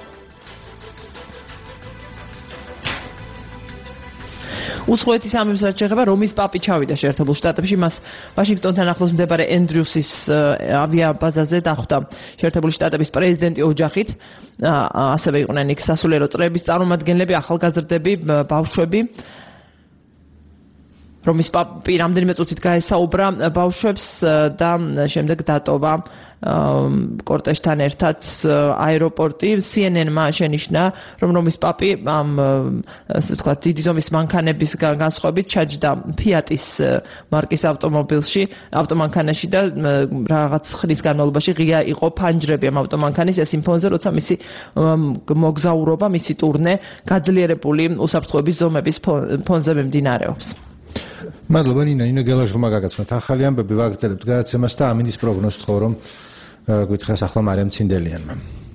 უცხოეთის ამბებს რაც შეეხება რომის პაპი ჩავიდა შეერთებულ შტატებში, მას ვაშინგტონთან ახლოს მდებარე ენდრიუსის ავიაბაზაზე დახვდა შეერთებული შტატების პრეზიდენტი ოჯახით. ასევე იყვნენ იქ სასულიერო წრეების წარმომადგენლები, ახალგაზრდები, ბავშვები. რომის პაპი რამდენიმე წუთით გაესაუბრა ბავშვებს და შემდეგ დატოვა კორტეჟთან ერთად აეროპორტი. CNN-მა შენიშნა, რომ რომის პაპი ამ ასე ვთქვათ დიდი ზომის მანქანების განსხვავებით ჩაჯდა Fiat-ის მარკის ავტომანქანაში და რაღაც ხნის განმავლობაში ღია იყო ფანჯრები ამ ავტომანქანის ეს იმ ფონზე, როცა მისი მოგზაურობა, მისი ტურნე გაძლიერებული უსაფრთხოების ზომების ფონზე მიმდინარეობს. მადლობა ნინო გელაშვილმა გაგაცნოთ ახალი ამბები ვაგრძელებთ გადაცემას და ამინდის პროგნოზს თხოვ რომ გითხრას ახლა მარიამ ცინდელიანმა.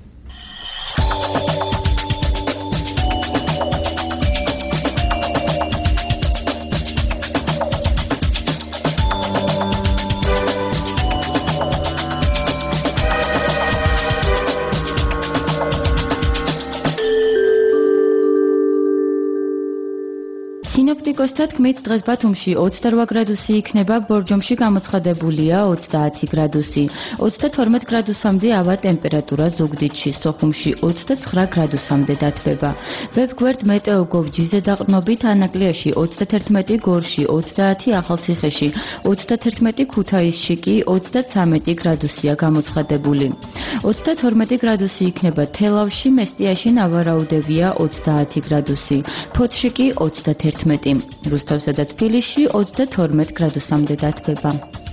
სინოპტიკოსთა თქმით, დღეს ბათუმში 28 გრადუსი იქნება, ბორჯომში გამოცხადებულია 30 გრადუსი. 32 გრადუსამდე ავა ტემპერატურა ზუგდიდში, სოხუმში 29 გრადუსამდე დათბება. ვებგვერდ მეტეოგოვ.gz-ზე დაყრდნობით ანაკლიაში 31 გორში, 30 ახალციხეში, 31 ქუთაისში კი 33 გრადუსია გამოცხადებული. 32 გრადუსი იქნება თელავში, მესტიაში ნავარაუდევია 30 გრადუსი, ფოთში კი 31. რუსთავსა და თბილისში 32 გრადუსამდე დათბება.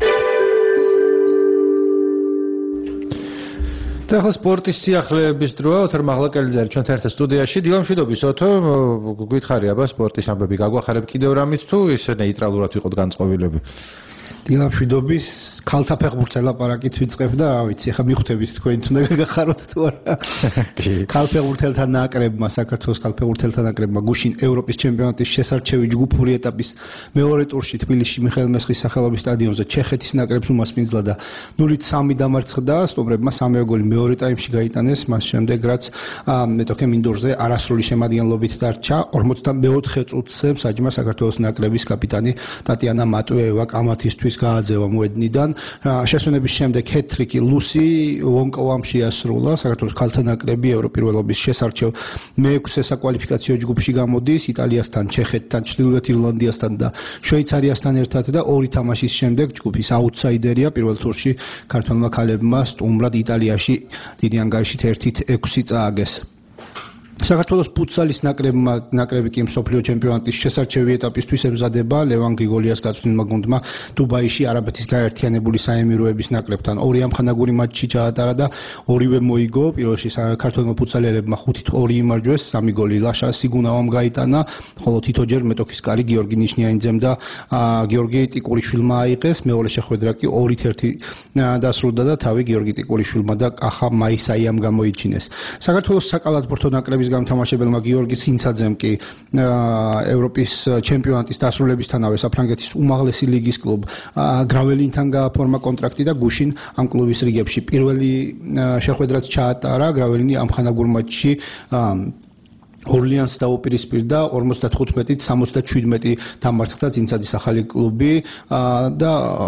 და ახლა სპორტის სიახლეების დროა, ოთარ მაღლაკელიძე არის ჩვენთან ერთად სტუდიაში. დილამშვიდობის ოთო, გითხარი აბა სპორტის ამბები გაგვახარებ კიდევ რამით თუ ისე ნეიტრალურად ვიყოთ განწყობილები? დილამშვიდობის ქალთა ფეხბურთს ელაპარაკით ვიწყებ და რა ვიცი, ახლა მიხვდებით თქვენ თუნდა გახაროთ თუ არა. ქალფეხბურთელთა ნაკრებმა, საქართველოს ქალფეხბურთელთა ნაკრებმა გუშინ ევროპის ჩემპიონატის შესარჩევი ჯგუფური ეტაპის მეორე ტურში თბილისში მიხეილ მესხის სახელობის სტადიონზე ჩეხეთის ნაკრებს უმასპინძლა და 0-3 დამარცხდა. სტუმრებმა სამეო გოლი მეორე ტაიმში გაიტანეს, მას შემდეგ რაც მეტოქე მინდორზე არასრული შემადგენლობით დარჩა. 44 წუთზე საჯმა საქართველოს ნაკრების კაპიტანი ტატიანა მატუეევა კამათისთვის გააძევა მოედნიდან. შესვენების შემდეგ ჰეტტრიკი ლუსი ვონკოვამ შეასრულა. საქართველოს ქალთა ნაკრები ევროპირველობის შესარჩევ მე-6 საკვალიფიკაციო ჯგუფში გამოდის იტალიასთან, ჩეხეთთან, ჩრდილოეთ ირლანდიასთან და შვეიცარიასთან ერთად და ორი თამაშის შემდეგ ჯგუფის აუტსაიდერია პირველ ტურში ქართველმა ქალებმა სტუმრად იტალიაში დიდი ანგარიშით 1-6 წააგეს. საქართველოს ფუტსალის ნაკრები კი მსოფლიო ჩემპიონატის შესარჩევი ეტაპისთვის ემზადება. ლევან გრიგოლიას გაწვრთნილმა გუნდმა დუბაიში არაბეთის გაერთიანებული საემიროების ნაკრებთან 2 ამხანაგური მატჩი ჩაატარა და ორივე მოიგო. პირველში საქართველოს ფუტსალერებმა 5-2 იმარჯვეს, 3 გოლი ლაშა სიგუნავამ გაიტანა, ხოლო თითოჯერ მეტოქის კარი გიორგი ნიშნიანიძემ და გიორგი ტიკურიშვილმა აიღეს. მეორე შეხვედრა კი 2-1 დასრულდა და თავი გიორგი ტიკურიშვილმა და კახა მაისაიამ გამოიჩინეს. საქართველოს საკალათბურთო ნაკრების გამთამაშებელმა გიორგი ცინცაძემ კი ევროპის ჩემპიონატის დასრულებისთანავე საფრანგეთის უმაღლესი ლიგის კლუბ გრაველინთან გააფორმა კონტრაქტი და გუშინ ამ კლუბის რიგებში პირველი შეხვედრაც ჩაატარა. გრაველინი ამ ხანაგურ მატჩში ორლიანს დაუპირისპირდა 55-77 დამარცხდა ცინცაძის ახალი კლუბი და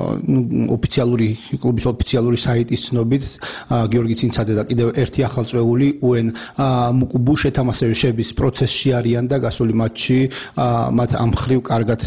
კლუბის ოფიციალური საიტის ცნობით გიორგი ცინცაძე და კიდევ ერთი ახალწვეული უენ მუკუბუ შეთამაშების პროცესში არიან და გასული მატჩი მათ ამ ხრივ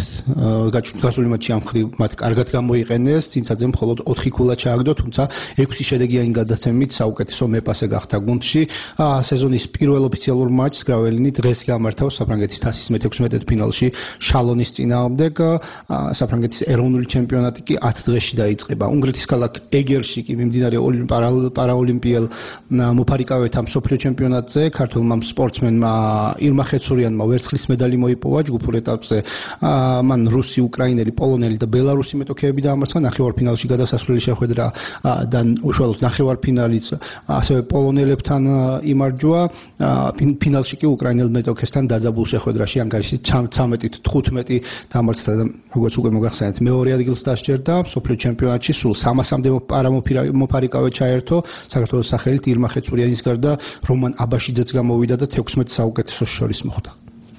კარგად გამოიყენეს. ცინცაძემ მხოლოდ 4 ქულა ჩააგდო, თუმცა 6 შედეგიანი გადაცემით საუკეთესო მეპასე გახდა გუნდში. სეზონის პირველ ოფიციალურ მატჩს გრაველი დღეს გამართავს საფრანგეთის თასის მე-16 ფინალში შალონის წინააღმდეგ. საფრანგეთის ეროვნული ჩემპიონატი კი 10 დღეში დაიწყება. უნგრეთის ქალაქ ეგერში კი მიმდინარე პარაოლიმპიელ მოფარიკავეთა მსოფლიო ჩემპიონატზე ქართველმა სპორტსმენმა ირმა ხეცურიანმა ვერცხლის медаლი მოიპოვა. ჯგუფურ ეტაპზე მან რუსი, უკრაინელი, პოლონელი და ბელარუსი მეტოქეები დაამარცხა. ნახევარფინალში გადასასვლელი შეხვედრა და უშუალოდ ნახევარფინალიც ასევე პოლონელებთან იმარჯვა. ფინალში კი უკრაინელ მეტოქესთან დაძაბულ შეხვედრაში ანგარიშით 13-15 დამარცხდა და როგორც უკვე მოგახსენეთ, მეორე ადგილს დასჯერდა. მსოფლიო ჩემპიონატში სულ 300-მდე მოფარიკავე ჩაერთო. საქართველოს სახელით ირმა ხეცურიანის გარდა რომან აბაშიძეც გამოვიდა და 16 საუკეთესოს შორის მოხვდა.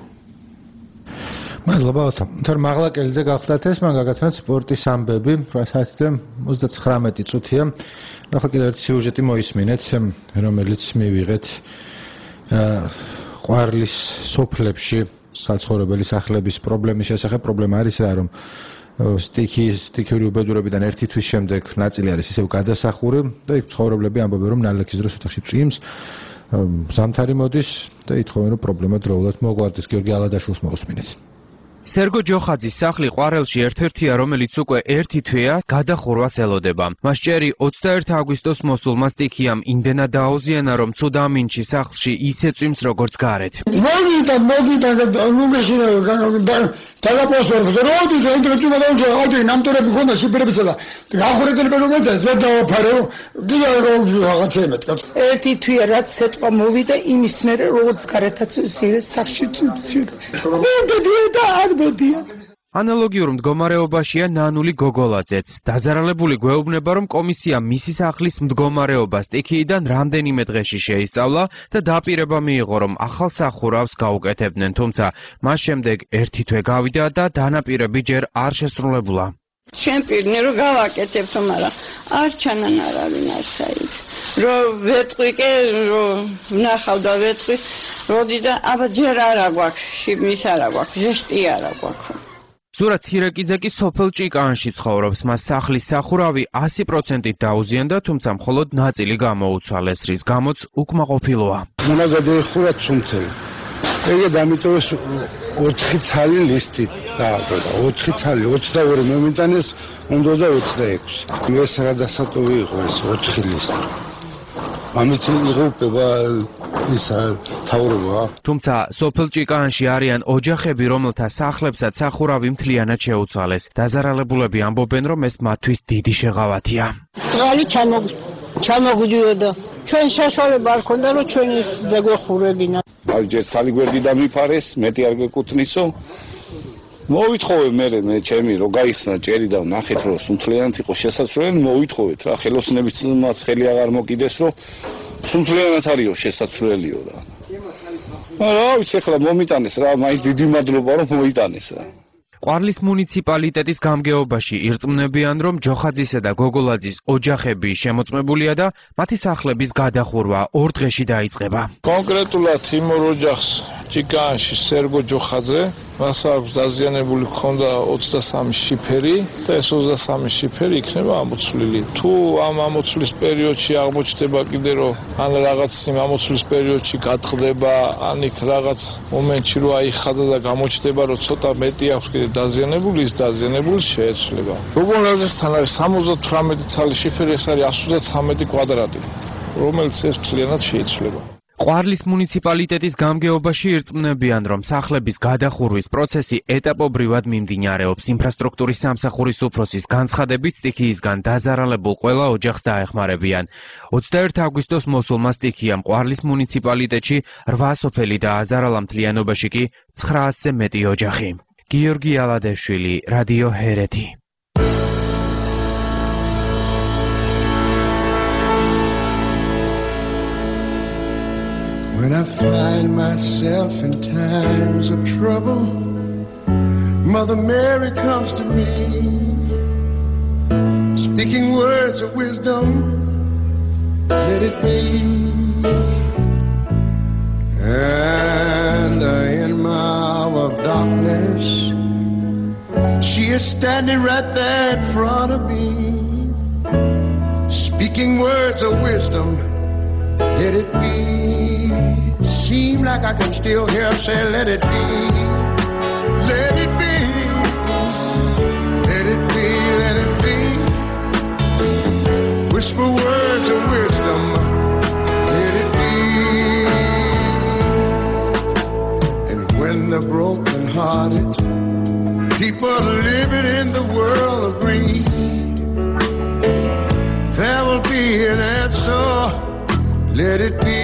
მადლობა ოთო. თორ მაღლაკელიძე გახდათ ეს, მან გაგაცნოთ სპორტის ამბები. საათზე 39 წუთია. ახლა კიდევ ერთი სიუჟეტი მოისმინეთ, რომელიც მივიღეთ ყვარლის სოფლებში საცხოვრებელი სახლების პრობლემის შესახებ. პრობლემა არის რა, რომ სტიქიური უბედურებიდან ერთი თვის შემდეგ ნაწილი არის ისევ გადასახური და იქ ცხოვრებლები ამბობენ, რომ ნალექის დროს ოთახში წვიმს, ზამთარი მოდის და ითხოვენ, რომ პრობლემა დროულად მოგვარდეს. გიორგი ალადაშვილს მოусმინეთ. სერგო ჯოხაძის სახლი ყვარელში ერთ-ერთია, რომელიც უკვე ერთი თვეა გადახურვას ელოდება. მას ჭერი 21 აგვისტოს მოსულმა სტიქიამ იმდენად დააუზიანა, რომ ცუდა ამინჩი სახლში ისე წვიმს, როგორც გარეთ. ერთი თვეა რაც სეტყვა მოვიდა იმის მერე როგორც გარეთაც სახლში წვიმს. ანალოგიურ მდგომარეობაშია ნანული გოგოლაძეც. დაზარალებული გვეუბნება, რომ კომისია მისი სახლის მდგომარეობას სტიქიიდან რამდენიმე დღეში შეისწავლა და დაპირება მიიღო, რომ ახალ სახურავს გაუკეთებდნენ, თუმცა მას შემდეგ ერთი თვე გავიდა და დანაპირები ჯერ არ შესრულებულა. ჩვენ პირნე რომ გავაკეთებთ, მაგრამ არ ჩანან არავინ არც აიც. რომ ვეტყვი კი, რომ ნახავ და ვეტყვი, როდიდან აბა ჯერ არა გვაქვს, შიგნის არა გვაქვს, ჟესტი არა გვაქვს. ზურა ცირეკიძე კი სოფელ ჭიკანში ცხოვრობს. მას სახლის სახურავი 100%-ით დაუზიანდა, თუმცა მხოლოდ ნაწილი გამოუცვალეს, რის გამოც უკმაყოფილოა. უნდა გადაეხურა ცუნცელი. ეგე დამიტოვეს 4 ცალი ლისტი დააკვირდა. 4 ცალი 22 მომიტანეს, უნდა და 26. ეს რა დასატოვი იყო ეს 4 ლისტი. ამით იღუპება ისა თავრობა. თუმცა სოფელ ჭიკანში არიან ოჯახები, რომელთა სახლებსაც სახურავი მთლიანად შეუცვალეს. დაზარალებულები ამბობენ, რომ ეს მათთვის დიდი შეღავათია. წყალი ჩამოგვიდიოდა. ჩვენ საშუალება არ ქონდა, რომ ჩვენ ის დაგვეხურებინა. ჯერ ცალი გვერდი დამიფარეს, მეტი არ გვეკუთვნისო. მოვითხოვე მე ჩემი რომ გაიხსნა ჭერი და ნახეთ რომ სუნთლიანად იყო შესაძლებელი, მოვითხოვეთ რა, ხელოსნებიც ხელი აღარ მოკიდეს რომ სუნთლიანად არისო შესაძლებელიო რა. რა ვიცი ახლა მომიტანეს რა, მაინც დიდი მადლობა რომ მოიტანეს რა. ყვარლის მუნიციპალიტეტის გამგეობაში ირწმუნებიან, რომ ჯოხაძისა და გოგოლაძის ოჯახები შემოწმებულია და მათი სახლების გადახურვა 2 დღეში დაიწყება. კონკრეტულად იმ ოჯახს ჭიკანში სერგო ჯოხაძე, მას აქვს დაზიანებული ჰქონდა 23 შიფერი და ეს 23 შიფერი იქნება ამოცვლილი. თუ ამ ამოცვლის პერიოდში აღმოჩნდება კიდე რომ ან რაღაც იმ ამოცვლის პერიოდში გატყდება, ან იქ რაღაც მომენტში რომ აიხადა და გამოჩნდება რომ ცოტა მეტი აქვს კიდე დაზიანებული, ის დაზიანებული შეეცვლება. გოგოლაძესთან არის 78 ცალი შიფერი, ეს არის 133 კვადრატი, რომელიც ეს მთლიანად შეიცვლება. ყვარლის მუნიციპალიტეტის გამგეობაში ირწმუნებიან, რომ სახლების გადახურვის პროცესი ეტაპობრივად მიმდინარეობს. ინფრასტრუქტურის სამსახურის უფროსის განცხადებით, სტიქიისგან დაზარალებულ ყველა ოჯახს დაეხმარებიან. 21 აგვისტოს მოსულმა სტიქიამ ყვარლის მუნიციპალიტეტში 8 სოფელი დააზარალა, მთლიანობაში კი 900-ზე მეტი ოჯახი. გიორგი ალადეშვილი, რადიო ჰერეთი. When I find myself in times of trouble, Mother Mary comes to me, speaking words of wisdom, let it be. And in my hour of darkness, she is standing right there in front of me, speaking words of wisdom, let it be. Seem like I can still hear her say, let it be, let it be, let it be, let it be. Whisper words of wisdom, let it be. And when the broken-hearted people living in the world agree, there will be an answer, let it be.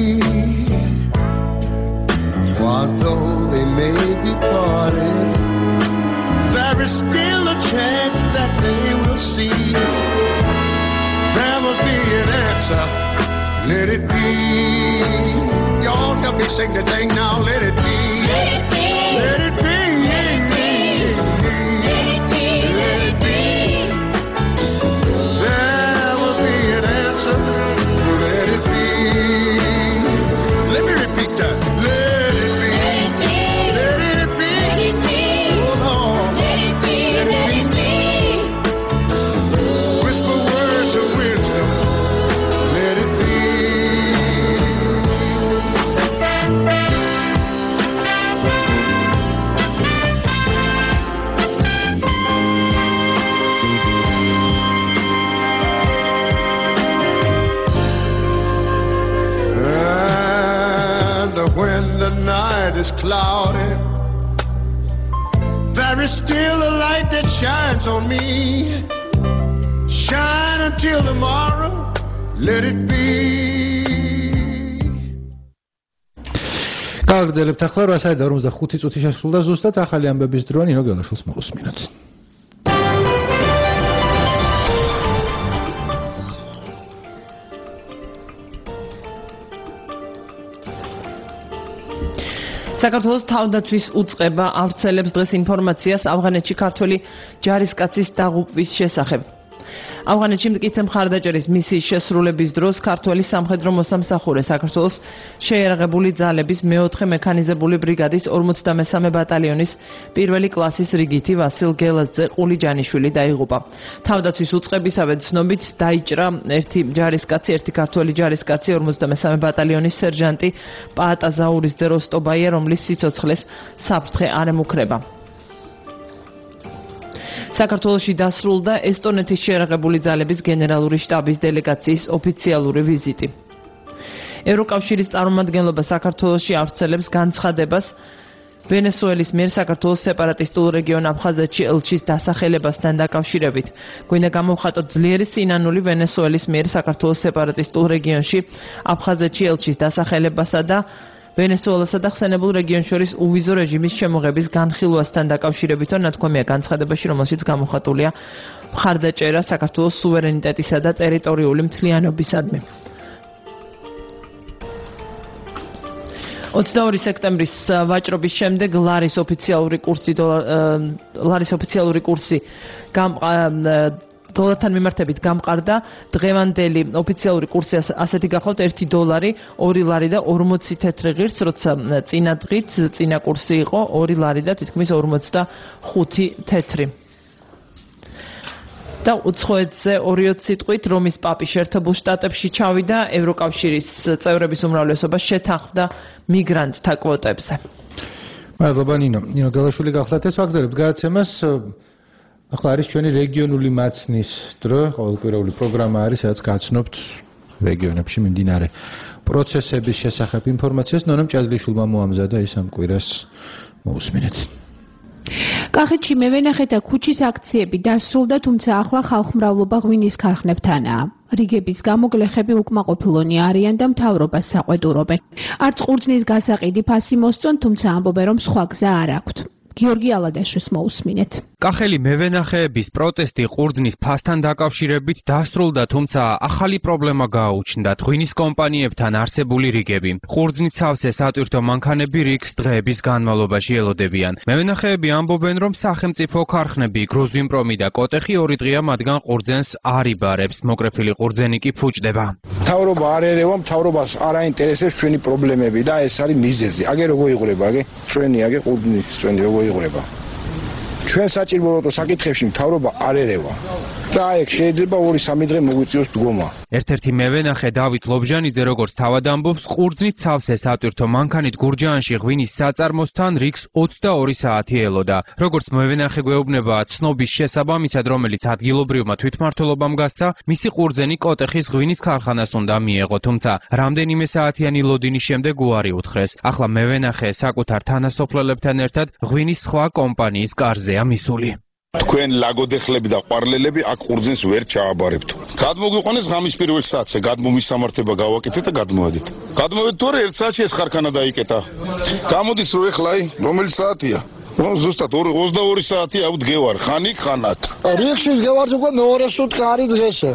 For though they may be parted, there is still a chance that they will see. There will be an answer, let it be. Y'all help me sing the thing now, let it be. Let it be. Let it be. Let it be. Let it be. There will be an answer, let it be. Let me repeat that. Let it be. Let the night is cloudy, there is still a light that shines on me. Shine until tomorrow, let it be. გააგრძელებთ ახლა 8:45 წუთი შესრულდა ზუსტად ახალი ამბების დროა ნინო გელაშვილს მოусმინოთ. საქართველოს თავდაცვის უწყება ავრცელებს დღეს ინფორმაციას ავღანეთში ქართველი ჯარისკაცის დაღუპვის შესახებ. ავღანეთში მტკიცე მხარდაჭერის მისიის შესრულების დროს ქართველი სამხედრო მოსამსახურე საქართველოს შეიარაღებული ძალების მეოთხე მექანიზებული ბრიგადის 53 ბატალიონის პირველი კლასის რიგითი ვასილ გელაძე ყულიჯანიშვილი დაიღუპა. თავდაცვის უწყებისავე ცნობით დაიჭრა ერთი ჯარისკაცი, ერთი ქართველი ჯარისკაცი 53 ბატალიონის სერჟანტი პაატა ზაურისძე როსტობაია, რომლის სიცოცხლეს საფრთხე არ ემუქრება. საქართველოში დასრულდა ესტონეთის შეიარაღებული ძალების გენერალური შტაბის დელეგაციის ოფიციალური ვიზიტი. ევროკავშირის წარმომადგენლობა საქართველოში ავრცელებს განცხადებას ვენესუელის მიერ საქართველოს სეპარატისტულ რეგიონ აფხაზეთში ელჩის დასახელებასთან დაკავშირებით. გვინდა გამოვხატოთ ძლიერი სინანული ვენესუელის მიერ საქართველოს სეპარატისტულ რეგიონში აფხაზეთში ელჩის დასახელებასა და ვენესუელასა და ხსენებულ რეგიონს შორის უვიზო რეჟიმის შემოღების განხილვასთან დაკავშირებით ნათქვამია განცხადებაში, რომელშიც გამოხატულია მხარდაჭერა საქართველოს სუვერენიტეტისა და ტერიტორიული მთლიანობისადმი. 22 სექტემბრის ვაჭრობის შემდეგ ლარის ოფიციალური კურსი დოლართან მიმართებით გამყარდა. დღევანდელი ოფიციალური კურსი ასეთი გახლავთ $1, 2 ლარი და 40 თეთრი ღირს, როცა წინა დღით წინა კურსი იყო 2 ლარი და თითქმის 45 თეთრი. და უცხოეთზე 20 სიტყვით რომის პაპი შეერთებულ შტატებში ჩავიდა, ევროკავშირის წევრების უმრავლესობა შეთანხმდა მიგრანტთა კვოტებზე. მადლობა ნინო. ნინო გელაშვილი გახლავთ ეს ვაგზალებთ გადაცემას. ახლა არის ჩვენი რეგიონული მაცნის დრო, ყოველკვირეული პროგრამა არის, სადაც გაცნობთ რეგიონებში მიმდინარე პროცესების შესახებ ინფორმაციას. ნონამ ჭადრიშვილმა მოამზადა ეს ამ კვირას მოусმინეთ. კახეთში მევენახე და ქუჩის აქციები დასრულდა, თუმცა ახლა ხალხმრავლობა ღვინის ქარხნებთანაა. რიგების გამო გლეხები უკმაყოფილონი არიან და მთავრობას საყვედურობენ. არც ყურძნის გასაყიდი ფასი მოსწონ, თუმცა ამბობენ, რომ სხვა გზა არ აქვთ. გიორგი ალადაშვილს მოусმინეთ. კახელი მევენახეების პროტესტი ყურძნის ფასთან დაკავშირებით დასრულდა, თუმცა ახალი პრობლემა გააუჩნდათ ღვინის კომპანიებთან არსებული რიგები. ყურძნით სავსე სატვირთო მანქანები რიგს დღეების განმავლობაში ელოდებიან. მევენახეები ამბობენ, რომ სახელმწიფო ქარხნები გროზვინპრომი და კოტეხი 2 დღეა მათგან ყურძენს არ იბარებს, მოკრეფილი ყურძენი კი ფუჭდება. მთავრობა არ ერევა, მთავრობას არ აინტერესებს ჩვენი პრობლემები და ეს არის მიზეზი. აგე როგორ იღურება, აგე? ჩვენი აგე ყურძნის ჩვენი როგორ იღურება? ჩვენ საჭიროებო საკითხებში მთავრობა არ ერევა. და ეგ შეიძლება 2-3 დღე მოგვიწიოს დგომა. ერთ-ერთი მევენახე დავით ლობჟანიძე როგორც თავად ამბობს, ყურძნით სავსე სატვირთო მანქანით გურჯაანში ღვინის საწარმოსთან რიგს 22 საათი ელოდა. როგორც მევენახე გვეუბნება, ცნობის შესაბამისად, რომელიც ადგილობრივმა თვითმმართველობამ გასცა, მისი ყურძენი კოტეხის ღვინის ქარხანას უნდა მიეღო, თუმცა რამდენიმე საათიანი ლოდინის შემდეგ უარი უთხრეს. ახლა მევენახე საკუთარ თანასოფლელებთან ერთად ღვინის სხვა კომპანიის კარზეა მისული. თქვენ ლაგოდეხლები და ყვარლელები აქ ყურძენს ვერ ჩააბარებთ. გადმოგვიყვანეს ღამის პირველ საათზე, გადმომისამართება გავაკეთეთ და გადმოვედით. გადმოვედით თორე 1 საათში ეს ქარხანა დაიკეტა. გამოდის რომ ეხლა რომელი საათია? ზუსტად 22 საათი ავდგევარ, ხანი ხანაკ. რიგში ვდგევარ უკვე მეორე სუტყი არის დღესე.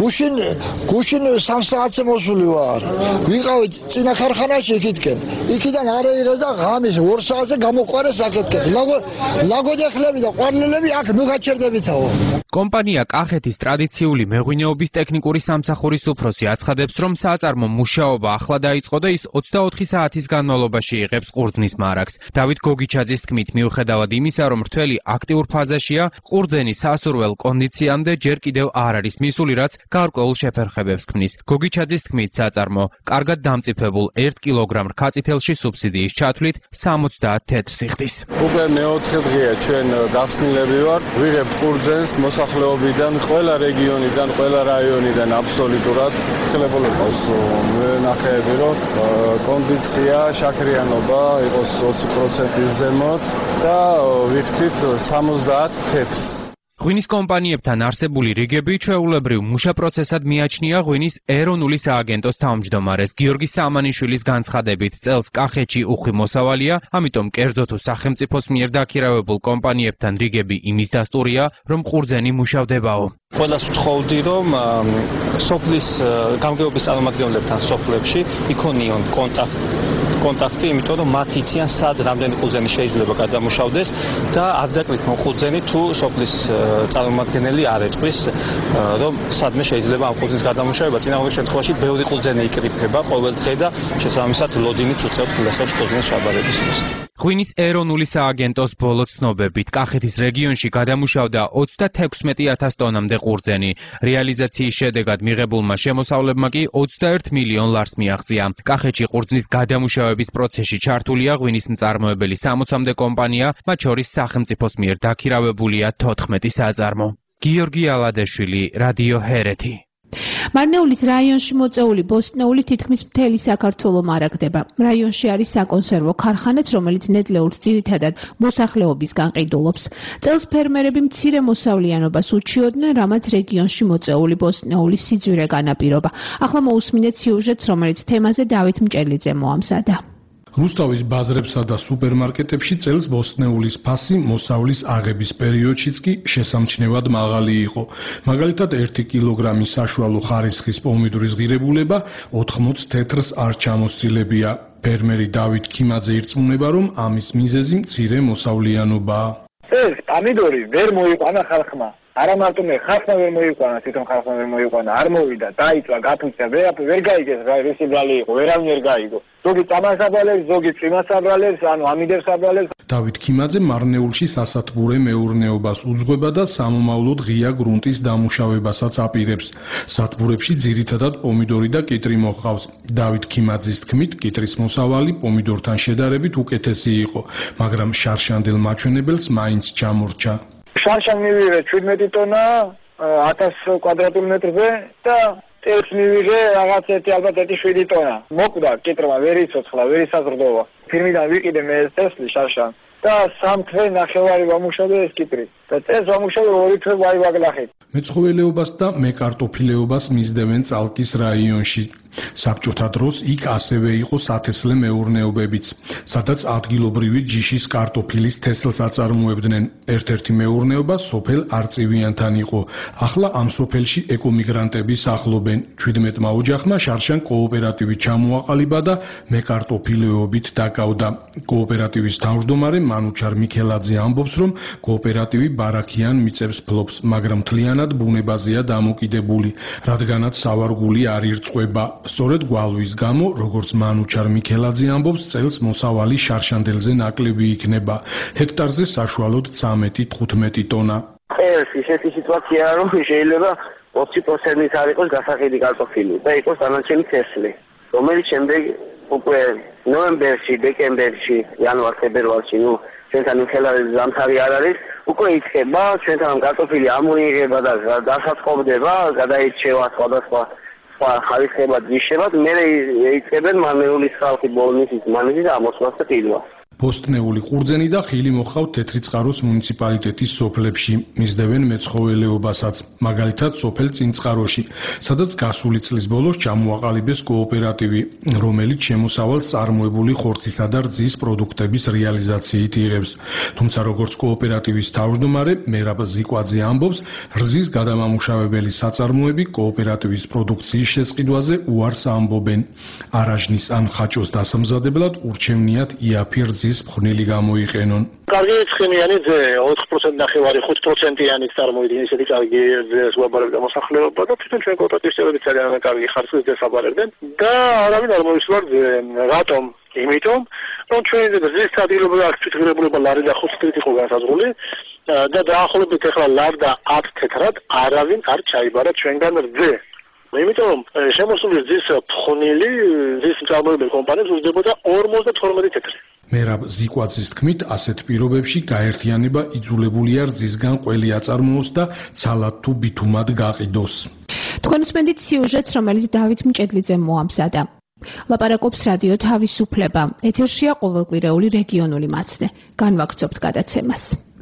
გუშინ 3 საათზე მოსული ვარ. ვიყავით წინა ქარხანაში იქითკენ. იქიდან არ ეიღეს და ღამის 2 საათზე გამოყვარეს აქეთკენ. ლაგოდეხლები და ყვარლელები აქ ნუ გაჩერდებითაო. კომპანია კახეთის ტრადიციული მეღვინეობის ტექნიკური სამსახურის უფროსი აცხადებს, რომ საწარმო მუშაობა ახლა დაიწყო და ის 24 საათის განმავლობაში იღებს ყურძნის მარაგს. დავით გოგიჩაძის თქმით, მიუხედავად იმისა, რომ რთველი აქტიურ ფაზაშია, ყურძენი სასურველ კონდიციამდე ჯერ კიდევ არ არის მისული, რაც გარკვეულ შეფერხებებს ქმნის. გოგიჩაძის თქმით, საწარმო კარგად დამწიფებულ 1 კილოგრამ რქაწითელში სუბსიდიის ჩათვლით 70 თეთრს იხდის. უკვე მეოთხე დღეა ჩვენ გახსნილები ვართ. ვიღებთ ყურძენს მოსახლეობიდან, ყველა რეგიონიდან, ყველა რაიონიდან აბსოლუტურად. ხელებოლა ყავს ნახეები, რომ კონდიცია, შაქრიანობა იყოს 20%-ის ზემოთ და ვიხდით 70 თეთრს. ღვინის კომპანიებთან არსებული რიგები ჩვეულებრივ მუშა პროცესად მიაჩნია ღვინის ეროვნული სააგენტოს თავმჯდომარეს გიორგი სამანიშვილის განცხადებით, წელს კახეთში უხვი მოსავალია, ამიტომ კერძო თუ სახელმწიფოს მიერ დაქირავებულ კომპანიებთან რიგები იმის დასტურია, რომ ყურძენი მუშავდებაო. ყველას ვთხოვდი, რომ სოფლის გამგეობის წარმომადგენლებთან სოფლებში იქონიონ კონტაქტი, იმიტომ რომ მათ იციან სად რამდენი ყურძენი შეიძლება გადამუშავდეს და არ დაკრითონ ყურძენი თუ სოფლის წარმომადგენელი არ ეჭვის, რომ სადმე შეიძლება ამ ყურძენის გადამუშავება. წინააღმდეგ შემთხვევაში ბევრი ყურძენი იკრიფება ყოველ დღე და შესაბამისად ლოდინით უწევთ გულახებს ყურძენის შაბარებისთვის. ღვინის ეროვნული სააგენტოს ბოლო ცნობებით კახეთის რეგიონში გადამუშავდა 36,000 ტონამდე ყურძენი. რეალიზაციის შედეგად მიღებულმა შემოსავლებმა კი 21 მილიონ ლარს მიაღწია. კახეთში ყურძნის გადამუშავების პროცესში ჩართულია ღვინის მწარმოებელი 60-მდე კომპანია, მათ შორის სახელმწიფოს მიერ დაქირავებულია 14 საწარმო. გიორგი ალადეშვილი, რადიო ჰერეთი. მარნეულის რაიონში მოწეული ბოსტნეული თითქმის მთელი საქართველო მარაგდება. რაიონში არის საკონსერვო ქარხანაც, რომელიც ნედლეულს ძირითადად მოსახლეობისგან ყიდულობს. წელს ფერმერები მცირე მოსავლიანობას უჩიოდნენ, რამაც რეგიონში მოწეული ბოსტნეულის სიძვირე განაპირობა. ახლა მოусმინეთ სიუჟეტს, რომელიც თემაზე დავით მჭელიძე მოამზადა. რუსთავის ბაზრებსა და სუპერმარკეტებში წელს ბოსტნეულის ფასი მოსავლის აღების პერიოდშიც კი შესამჩნევად მაღალი იყო. მაგალითად 1 კილოგრამის საშუალო ხარისხის პომიდორის ღირებულება 80 თეთრს არ ჩამოსცილებია. ფერმერი დავით ქიმაძე ირწმუნება, რომ ამის მიზეზი მცირე მოსავლიანობაა. ეს პომიდორი ვერ მოიყვანა ხალხმა. არა მარტო მე ხალხმა ვერ მოიყვანა, თვითონ ხალხმა ვერ მოიყვანა, არ მოვიდა, დაიწვა, გაფუჭდა, ვერ გაიგეს რა ეს ბრალი იყო, ვერავინ ვერ გაიგო. ზოგი წამასაბრალებს, ზოგი წვიმასაბრალებს, ანუ ამიდებს აბრალებს. დავით ქიმაძე მარნეულში სასათბურე მეურნეობას უძღვება და სამომავლოდ ღია გრუნტის დამუშავებასაც აპირებს. სათბურებში ძირითადად პომიდორი და კიტრი მოჰყავს. დავით ქიმაძის თქმით, კიტრის მოსავალი პომიდორთან შედარებით უკეთესი იყო, მაგრამ შარშანდელ მაჩვენებელს მაინც ჩამორჩა. შარშან მივიღე 17 ტონა 1000 კვადრატმეტრზე და ეს მივიღე რაღაც ალბათ 7 ტონა. მოკვდა კიტრმა, ვერ იცოცხლა, ვერ ისაზრდოვა. ფირმიდან ვიყიდე მე ეს წესლი შარშან და 3 თვე ნახევარი ვამუშავე ეს კიტრი. და წელს ვამუშავე 2 თვე ვაიბაგლახით. მეცხოველეობას და მეკარტოფილეობას მისდევენ წალკის რაიონში. საბჭოთა დროს იქ ასევე იყო სათესლე მეურნეობებიც, სადაც ადგილობრივი ჯიშის კარტოფილის თესლს აწარმოებდნენ. ერთ-ერთი მეურნეობა სოფელ არწივიანთან იყო. ახლა ამ სოფელში ეკომიგრანტები სახლობენ. 17-მა ოჯახმა შარშან კოოპერატივი ჩამოაყალიბა და მეკარტოფილეობით დაკავდა. კოოპერატივის თავმჯდომარე მანუჩარ მიქელაძე ამბობს, რომ კოოპერატივი ბარაქიან მიწებს ფლობს, მაგრამ მთლიანად ბუნებაზეა დამოკიდებული, რადგანაც სავარგული არ ირწყვება. სწორედ გვალვის გამო, როგორც მანუჩარ მიქელაძე ამბობს, წელს მოსავალი შარშანდელზე ნაკლები იქნება. ჰექტარზე საშუალოდ 13-15 ტონა. ეს ისეთი სიტუაციაა, რომ შეიძლება 20%-ით არ იყოს გასაყიდი კარტოფილი და იყოს დანარჩენი თესლი, რომელიც შემდეგ უკვე ნოემბერში, დეკემბერში, იანვარ-ფებრუარში, ჩვენთან მიქელაძის ზამთარი არ არის, უკვე იწყება, ჩვენთან კარტოფილი ამოიღება და დასაწყობდება, გადაირჩევა სხვადასხვა ხარისხებად, ჯიშებად, მერე იწყებენ მარნეულის ხალხი ბოლნისის მანეჯის ამოსვლას და ყიდვას. ბოსტნეული ყურძენი და ხილი მოჰყავთ თეთრიწყაროს მუნიციპალიტეტის სოფლებში, მისდევენ მეცხოველეობასაც, მაგალითად სოფელ წინწყაროში, სადაც გასული წლის ბოლოს ჩამოაყალიბეს კოოპერატივი, რომელიც შემოსავალს წარმოებული ხორცისა და რძის პროდუქტების რეალიზაციით იღებს. თუმცა როგორც კოოპერატივის თავმჯდომარე მერაბ ზიკვაძე ამბობს, რძის გადამამუშავებელი საწარმოები კოოპერატივის პროდუქციის შესყიდვაზე უარს ამბობენ. არაჟნის ან ხაჭოს დასამზადებლად ურჩევნიათ იაფი რძის მხნილი გამოიყენონ. კარგი ცხენიანი ძე 4% ნახევარი 5%-იანი წარმოიდგინე ისეთი კარგი ძეს ვაბარებდა მოსახლეობა და თვითონ ჩვენ კოოპერატივის წევრები ძალიან კარგი ხარისხის ძეს აბარებდნენ და არავინ არ მოისურვებდა რატომ? იმიტომ რომ ჩვენი გზის ადგილობრივი აქ თვითმფრინავება ლარი და 5 თეთრით იყო განსაზღვრული და დაახლოებით ახლა ლარი და 10 თეთრად არავინ არ ჩაიბარა ჩვენგან რძე. იმიტომ რომ შემოსული რძის ფხვნილი რძის მწარმოებელი კომპანიებს უძლებოდა 52 თეთრი. მერაბ ზიკვაძის თქმით, ასეთ პირობებში გაერთიანება იძულებულია რძისგან ყველი აწარმოოს და ცალად თუ ბითუმად გაყიდოს. თქვენ უსმენთ სიუჟეტს, რომელიც დავით მჭედლიძემ მოამზადა. ლაპარაკობს რადიო თავისუფლება. ეთერშია ყოველკვირეული რეგიონული მაცდე. განვაგრძობთ გადაცემას.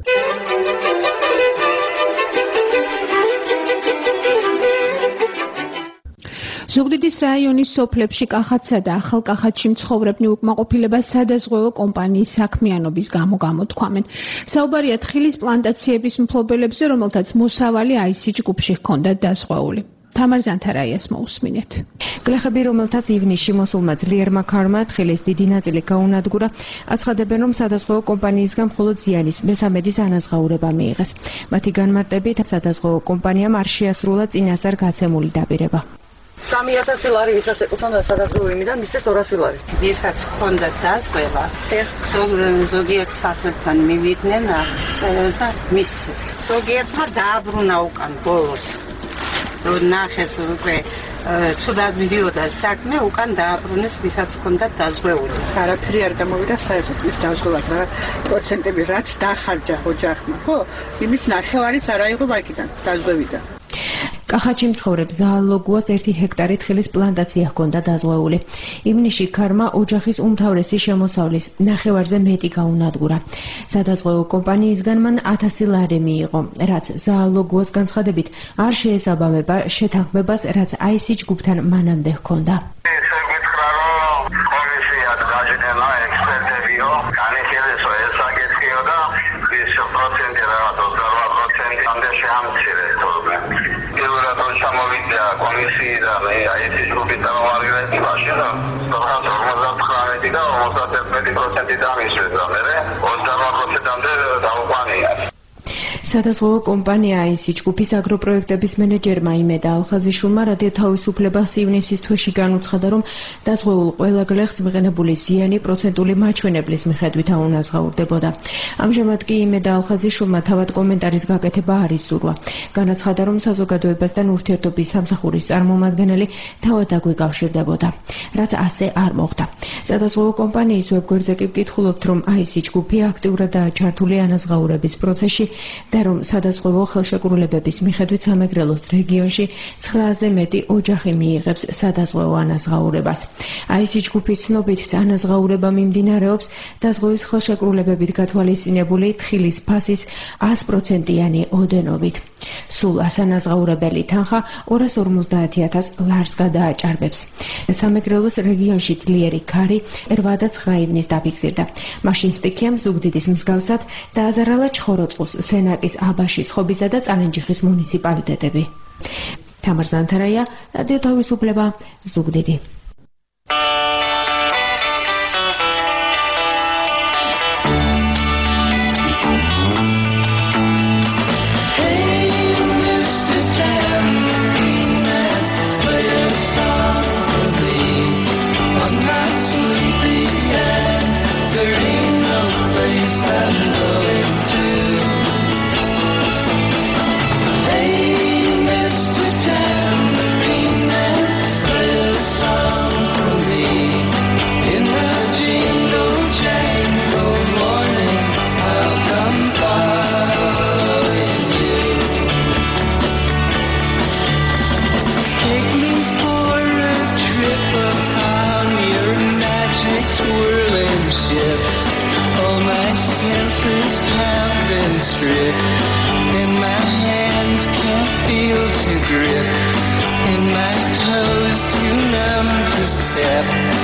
ზუგდიდის რაიონის სოფლებში კახათსა და ახალკახათში მცხოვრებნი უკმაყოფილება სადაზღვევო კომპანიის საქმიანობის გამო გამოთქვამენ. საუბარია თხილის პლანტაციების მფლობელებზე, რომელთაც მოსავალი აისი ჯგუფში ჰქონდათ დაზღვეული. თამარ ზანთარაიას მოусმინეთ. გლეხები, რომელთაც ივნისში მოსულმა ძლიერმა ქარმა თხილის დიდი ნაწილი გაუნადგურა, აცხადებენ, რომ სადაზღვევო კომპანიისგან მხოლოდ ზიანის მესამედის ანაზღაურება მიიღეს. მათი განმარტებით, სადაზღვევო კომპანიამ არ შეასრულა წინასწარ გაცემული დაპირება. 3000 ლარი ვისაც ეკუთვნოდა სადაზღვევო იმიდან მისცეს 200 ლარი. ვისაც ჰქონდა დაზღვევა, ზოგიერთ სახლებთან მივიდნენ და მისცეს. ზოგიერთმა დააბრუნა უკან ბოლოს. ნახეს უკვე ცუდად მიდიოდა საქმე, უკან დააბრუნეს ვისაც ჰქონდა დაზღვეული. არაფერი არ გამოვიდა საერთოდ ის დაზღვევად, რა პროცენტები რაც დახარჯა ოჯახმა, ხო? იმის ნახევარიც არ აიღო ვაკიდან დაზღვევიდან. კახათში მცხოვრებ ზაალოგუას 1 ჰექტარი თხილის პლანტაცია ჰქონდა დაზღვეული. ივნისში ქარმა ოჯახის უმთავრესი შემოსავლის ნახევარზე მეტი გაუნადგურა. სადაზღვევო კომპანიისგან მან 1000 ლარი მიიღო, რაც ზაალოგუას განცხადებით არ შეესაბამება შეთანხმებას, რაც აისი ჯგუფთან მანამდე ჰქონდა. ჩამოვიდა კომისიიდან აისი ჯგუფის წარმომადგენლები მაშინ 59 და 51% დამისვეს და მე 28%-მდე დაუყვანია. სადაზღვევო კომპანია აისი ჯგუფის აგროპროექტების მენეჯერმა იმედა ალხაზიშვილმა რადიო თავისუფლებას ივნისის თვეში განუცხადა, რომ დაზღვეულ ყველა გლეხს მიღებული ზიანი პროცენტული მაჩვენებლის მიხედვით აუნაზღაურდებოდა. ამჟამად კი იმედა ალხაზიშვილმა თავად კომენტარის გაკეთება არ ისურვა. განაცხადა, რომ საზოგადოებასთან ურთიერთობის სამსახურის წარმომადგენელი თავად აგვიკავშირდებოდა, რაც ასე არ მოხდა. სადაზღვევო კომპანიის ვებგვერდზე კი ვკითხულობთ, რომ აისი ჯგუფი აქტიურადაა ჩართული ანაზღაურების პროცესში და რომ სადაზღვევო ხელშეკრულებების მიხედვით სამეგრელოს რეგიონში 9-ზე მეტი ოჯახი მიიღებს სადაზღვევო ანაზღაურებას. აისი ჯგუფის ცნობით ანაზღაურება მიმდინარეობს დაზღვევის ხელშეკრულებებით გათვალისწინებული თხილის ფასის 100%-იანი ოდენობით. სულ ასანაზღაურებელი თანხა 250,000 ლარს გადააჭარბებს. სამეგრელოს რეგიონში ძლიერი ქარი 8 და 9 ივნის დაფიქსირდა. მაშინ სტიქიამ ზუგდიდის მსგავსად დააზარალა ჩხოროწყუს, სენაკის, აბაშის, ხობისა და წალენჯიხის მუნიციპალიტეტები. თამარ ზანთარაია, რადიო თავისუფლება, ზუგდიდი. grip, and my toes too numb to step.